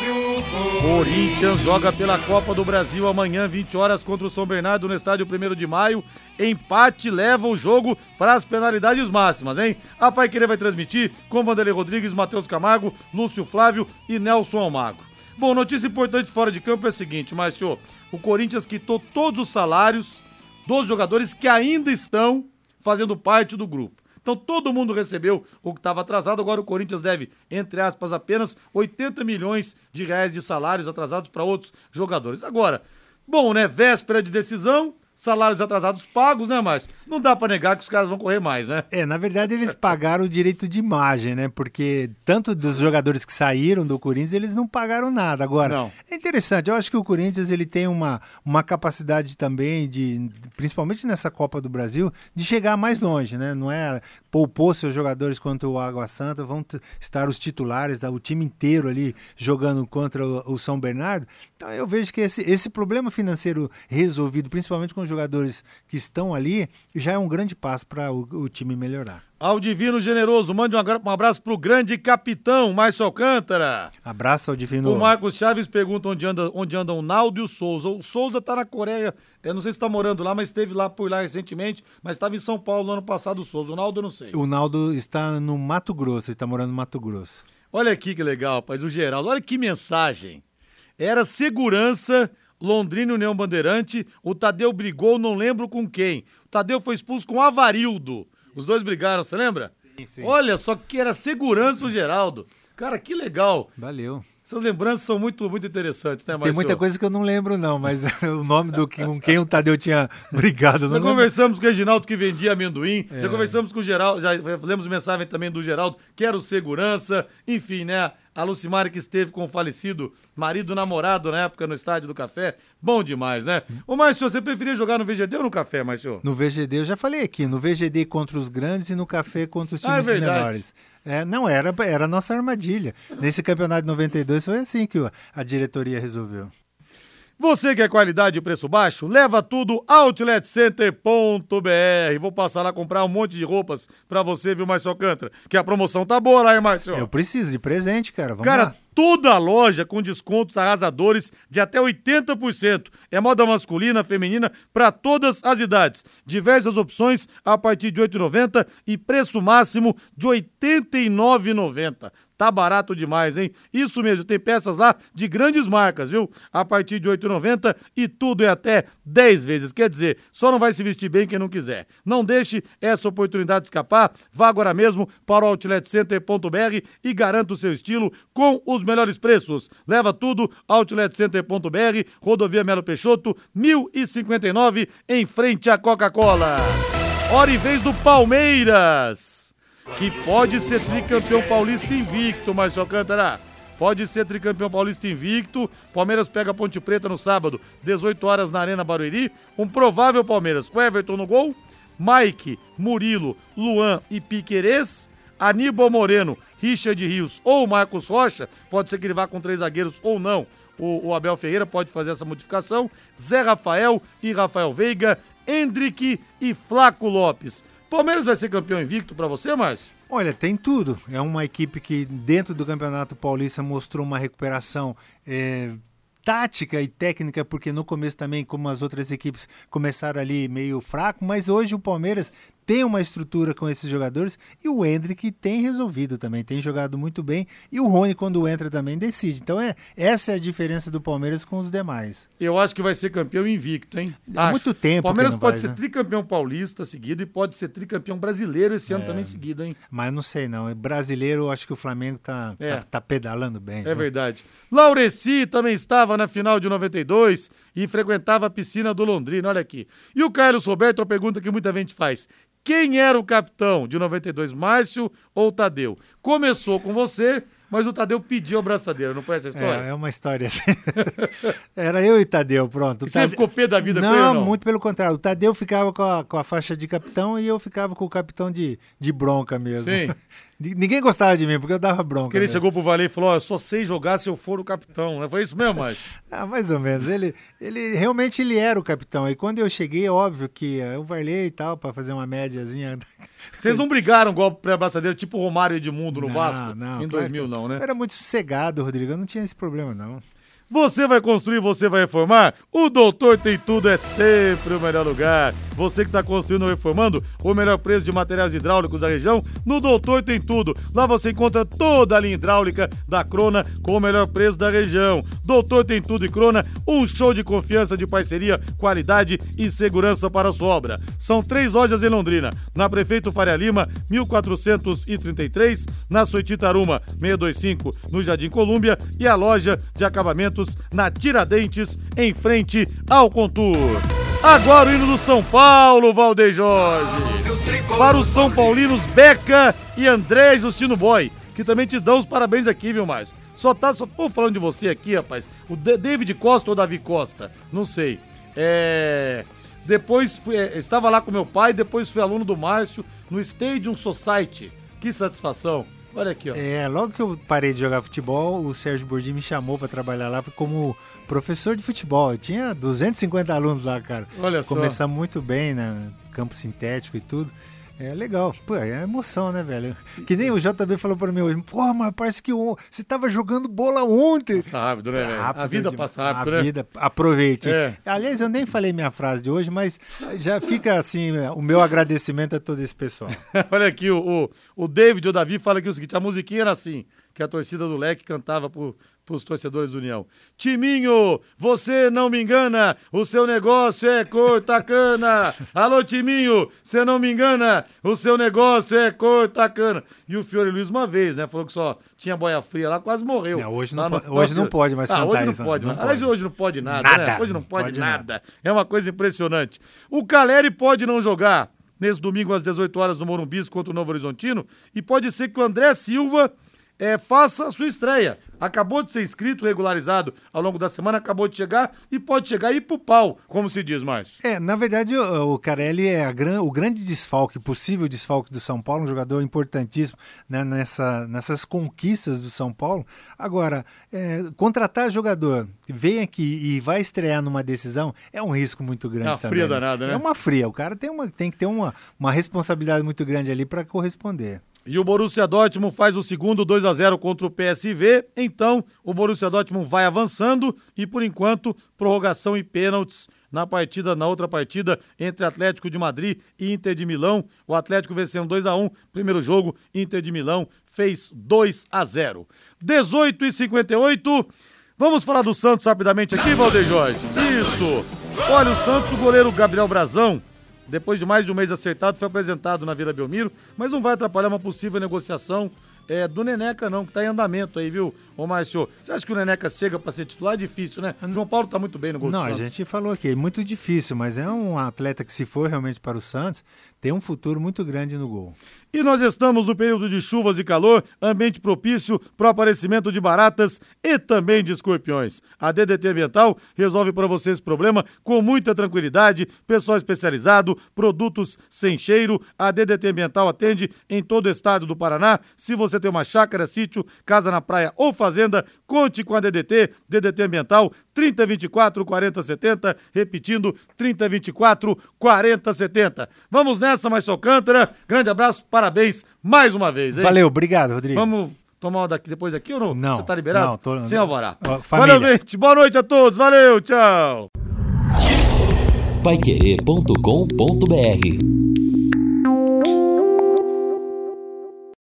Corinthians joga pela Copa do Brasil amanhã, vinte horas, contra o São Bernardo no estádio primeiro de maio. Empate leva o jogo para as penalidades máximas, hein? A Paiquerê vai transmitir com Vanderlei Rodrigues, Matheus Camargo, Lúcio Flávio e Nelson Almagro. Bom, notícia importante fora de campo é a seguinte, Márcio, o Corinthians quitou todos os salários dos jogadores que ainda estão fazendo parte do grupo. Então todo mundo recebeu o que estava atrasado, agora o Corinthians deve, entre aspas, apenas oitenta milhões de reais de salários atrasados para outros jogadores. Agora, bom, né, véspera de decisão, salários atrasados pagos, né, Márcio? Não dá pra negar que os caras vão correr mais, né? É, na verdade eles pagaram o direito de imagem, né? Porque tanto dos jogadores que saíram do Corinthians, eles não pagaram nada. Agora, não. É interessante, eu acho que o Corinthians ele tem uma, uma capacidade também, de, principalmente nessa Copa do Brasil, de chegar mais longe, né? Não é poupou seus jogadores contra o Água Santa, vão t- estar os titulares, o time inteiro ali jogando contra o, o São Bernardo. Então eu vejo que esse, esse problema financeiro resolvido, principalmente com os jogadores que estão ali, já é um grande passo para o, o time melhorar. Ao Divino Generoso, mande um, agra- um abraço pro grande capitão, Márcio Alcântara. Abraço ao Divino. O Marcos Chaves pergunta onde anda, onde anda o Naldo e o Souza. O Souza tá na Coreia, eu não sei se tá morando lá, mas esteve lá por lá recentemente, mas estava em São Paulo no ano passado o Souza. O Naldo eu não sei. O Naldo está no Mato Grosso, ele está morando no Mato Grosso. Olha aqui que legal, rapaz, o Geraldo, olha que mensagem. Era segurança, Londrina e União Bandeirante, o Tadeu brigou, não lembro com quem. O Tadeu foi expulso com o Avarildo. Os dois brigaram, você lembra? Sim, sim. Olha só que era segurança o Geraldo. Cara, que legal. Valeu. Essas lembranças são muito, muito interessantes, né, Marcio? Tem muita coisa que eu não lembro, não, mas o nome do que, com quem o Tadeu tinha brigado. Eu não já lembro. Conversamos com o Reginaldo que vendia amendoim, É. já conversamos com o Geraldo, já lemos mensagem também do Geraldo, que era o segurança, enfim, né? A Lucimara que esteve com o falecido marido namorado na época no Estádio do Café. Bom demais, né? Ô, Márcio, você preferia jogar no V G D ou no Café, Márcio? No V G D, eu já falei aqui, no V G D contra os grandes e no Café contra os Ah, é times verdade. menores. É, não, era, era a nossa armadilha. Nesse campeonato de noventa e dois foi assim que a diretoria resolveu. Você quer qualidade e preço baixo? Leva tudo outlet center ponto b r. Vou passar lá comprar um monte de roupas pra você, viu, Márcio Alcântara? Que a promoção tá boa lá, hein, Márcio? Eu preciso de presente, cara. Vamos Cara, lá. toda a loja com descontos arrasadores de até oitenta por cento. É moda masculina, feminina, para todas as idades. Diversas opções a partir de oito reais e noventa centavos e preço máximo de oitenta e nove reais e noventa centavos. Tá barato demais, hein? Isso mesmo, tem peças lá de grandes marcas, viu? A partir de oito reais e noventa centavos e tudo é até dez vezes. Quer dizer, só não vai se vestir bem quem não quiser. Não deixe essa oportunidade escapar. Vá agora mesmo para o outlet center ponto b r e garanta o seu estilo com os melhores preços. Leva tudo, outlet center ponto b r, Rodovia Melo Peixoto, mil e cinquenta e nove, em frente à Coca-Cola. Hora e vez do Palmeiras, que pode ser tricampeão paulista invicto, Márcio Alcântara. Pode ser tricampeão paulista invicto. Palmeiras pega a Ponte Preta no sábado, dezoito horas na Arena Barueri. Um provável Palmeiras, o Everton no gol, Mike, Murilo, Luan e Piquerez, Aníbal Moreno, Richard Rios ou Marcos Rocha. Pode ser que ele vá com três zagueiros ou não. O, o Abel Ferreira pode fazer essa modificação. Zé Rafael e Rafael Veiga, Hendrick e Flaco Lopes. Palmeiras vai ser campeão invicto pra você, Márcio? Olha, tem tudo. É uma equipe que dentro do Campeonato Paulista mostrou uma recuperação é, tática e técnica, porque no começo também, como as outras equipes, começaram ali meio fraco, mas hoje o Palmeiras tem uma estrutura com esses jogadores e o Endrick tem resolvido também, tem jogado muito bem e o Rony quando entra também decide. Então é, essa é a diferença do Palmeiras com os demais. Eu acho que vai ser campeão invicto, hein? Há muito tempo. O Palmeiras que não pode faz, ser né? tricampeão paulista seguido e pode ser tricampeão brasileiro esse ano É. também seguido, hein? Mas não sei não, brasileiro eu acho que o Flamengo tá, É. tá, tá pedalando bem. É viu? verdade. Laureci também estava na final de noventa e dois e frequentava a piscina do Londrina, olha aqui. E o Carlos Roberto, a pergunta que muita gente faz. Quem era o capitão de noventa e dois, Márcio ou Tadeu? Começou com você, mas o Tadeu pediu a braçadeira, não foi essa história? É, é uma história assim. Era eu e Tadeu, pronto. E você Tadeu... ficou pé da vida não, com ele ou não? muito pelo contrário. O Tadeu ficava com a, com a faixa de capitão e eu ficava com o capitão de, de bronca mesmo. Sim. Ninguém gostava de mim, porque eu dava bronca. Que ele mesmo. chegou pro Valei e falou, ó, eu só sei jogar se eu for o capitão, né? Foi isso mesmo, Márcio? Ah, mais ou menos. Ele, ele realmente ele era o capitão. E quando eu cheguei, é óbvio que eu varlei e tal, pra fazer uma médiazinha. Vocês não brigaram igual pré-braçadeira, tipo o Romário e Edmundo no Não, Vasco? não, em claro dois mil que- não, né? Era muito sossegado, Rodrigo. Eu não tinha esse problema, não. Você vai construir, você vai reformar? O Doutor Tem Tudo é sempre o melhor lugar. Você que está construindo ou reformando, o melhor preço de materiais hidráulicos da região, no Doutor Tem Tudo. Lá você encontra toda a linha hidráulica da Crona com o melhor preço da região. Doutor Tem Tudo e Crona, um show de confiança, de parceria, qualidade e segurança para a sua obra. São três lojas em Londrina, na Prefeito Faria Lima, mil quatrocentos e trinta e três, na Soititaruma, seiscentos e vinte e cinco, no Jardim Colúmbia, e a loja de acabamentos na Tiradentes, em frente ao Contour. Agora o hino do São Paulo, Valdeir Jorge. Para os São Paulinos Beca e André Justino Boy, que também te dão os parabéns aqui, viu, Márcio? Só tá, só tô falando de você aqui, rapaz. O D- David Costa ou Davi Costa? Não sei. É... Depois fui, é, estava lá com meu pai, depois fui aluno do Márcio no Stadium Society. Que satisfação. Olha aqui, ó. É, logo que eu parei de jogar futebol, o Sérgio Bordi me chamou para trabalhar lá como professor de futebol. Eu tinha duzentos e cinquenta alunos lá, cara. Olha só. Começamos muito bem, né? Campo sintético e tudo. É legal. Pô, é emoção, né, velho? Que nem o J B falou pra mim hoje. Pô, mas parece que o- você tava jogando bola ontem. Passa rápido, né, velho? Rápido A vida demais. passa rápido, A né? vida, aproveite. É. Aliás, eu nem falei minha frase de hoje, mas já fica assim, o meu agradecimento a todo esse pessoal. Olha aqui, o, o, o David, o Davi, fala aqui o seguinte, a musiquinha era assim, que a torcida do Leque cantava pro, pros torcedores do União. Timinho, você não me engana, o seu negócio é corta-cana. Alô, Timinho, você não me engana, o seu negócio é corta-cana. E o Fiore Luiz uma vez, né, falou que só tinha boia fria lá, quase morreu. Não, hoje não Lá no- po- hoje não pode mais ah, cantar hoje não isso, pode não mais. Aliás, pode. hoje não pode nada, Nada. né? Hoje não pode, Pode nada. nada. É uma coisa impressionante. O Caleri pode não jogar nesse domingo às dezoito horas no Morumbi contra o Novo Horizontino e pode ser que o André Silva eh, faça a sua estreia. Acabou de ser inscrito, regularizado ao longo da semana, acabou de chegar e pode chegar e ir pro pau, como se diz, Márcio. É, na verdade, o, o Carelli é a gran, o grande desfalque, possível desfalque do São Paulo, um jogador importantíssimo, né, nessa, nessas conquistas do São Paulo. Agora, é, contratar jogador que vem aqui e vai estrear numa decisão é um risco muito grande É uma também. fria danada, né? É uma fria. O cara tem, uma, tem que ter uma, uma responsabilidade muito grande ali para corresponder. E o Borussia Dortmund faz o segundo dois a zero contra o P S V, então o Borussia Dortmund vai avançando e por enquanto prorrogação e pênaltis na partida, na outra partida entre Atlético de Madrid e Inter de Milão. O Atlético vencendo dois a um, primeiro jogo, Inter de Milão fez dois a zero. dezoito e cinquenta e oito, vamos falar do Santos rapidamente aqui, Valdeir Jorge. Isso! Olha, o Santos, o goleiro Gabriel Brazão, depois de mais de um mês acertado, foi apresentado na Vila Belmiro, mas não vai atrapalhar uma possível negociação é, do Neneca não, que tá em andamento aí, viu, ô Márcio? Você acha que o Neneca chega pra ser titular? É difícil, né? O João Paulo tá muito bem no gol do Não, a Santos. gente falou aqui, é muito difícil, mas é um atleta que, se for realmente para o Santos, tem um futuro muito grande no gol. E nós estamos no período de chuvas e calor, ambiente propício para o aparecimento de baratas e também de escorpiões. A D D T Ambiental resolve para você esse problema com muita tranquilidade, pessoal especializado, produtos sem cheiro. A D D T Ambiental atende em todo o estado do Paraná. Se você tem uma chácara, sítio, casa na praia ou fazenda, conte com a D D T, D D T Ambiental, trinta, vinte e quatro, quarenta, setenta, repetindo, trinta, vinte e quatro, quarenta, setenta. Vamos nessa, Márcio Alcântara. Grande abraço, parabéns mais uma vez, hein? Valeu, obrigado, Rodrigo. Vamos tomar uma daqui, depois daqui ou não? Não. Você tá liberado? Não, tô... Sem alvará. Ó, família. Valeu, gente. Boa noite a todos. Valeu, tchau. paiquerê ponto com ponto br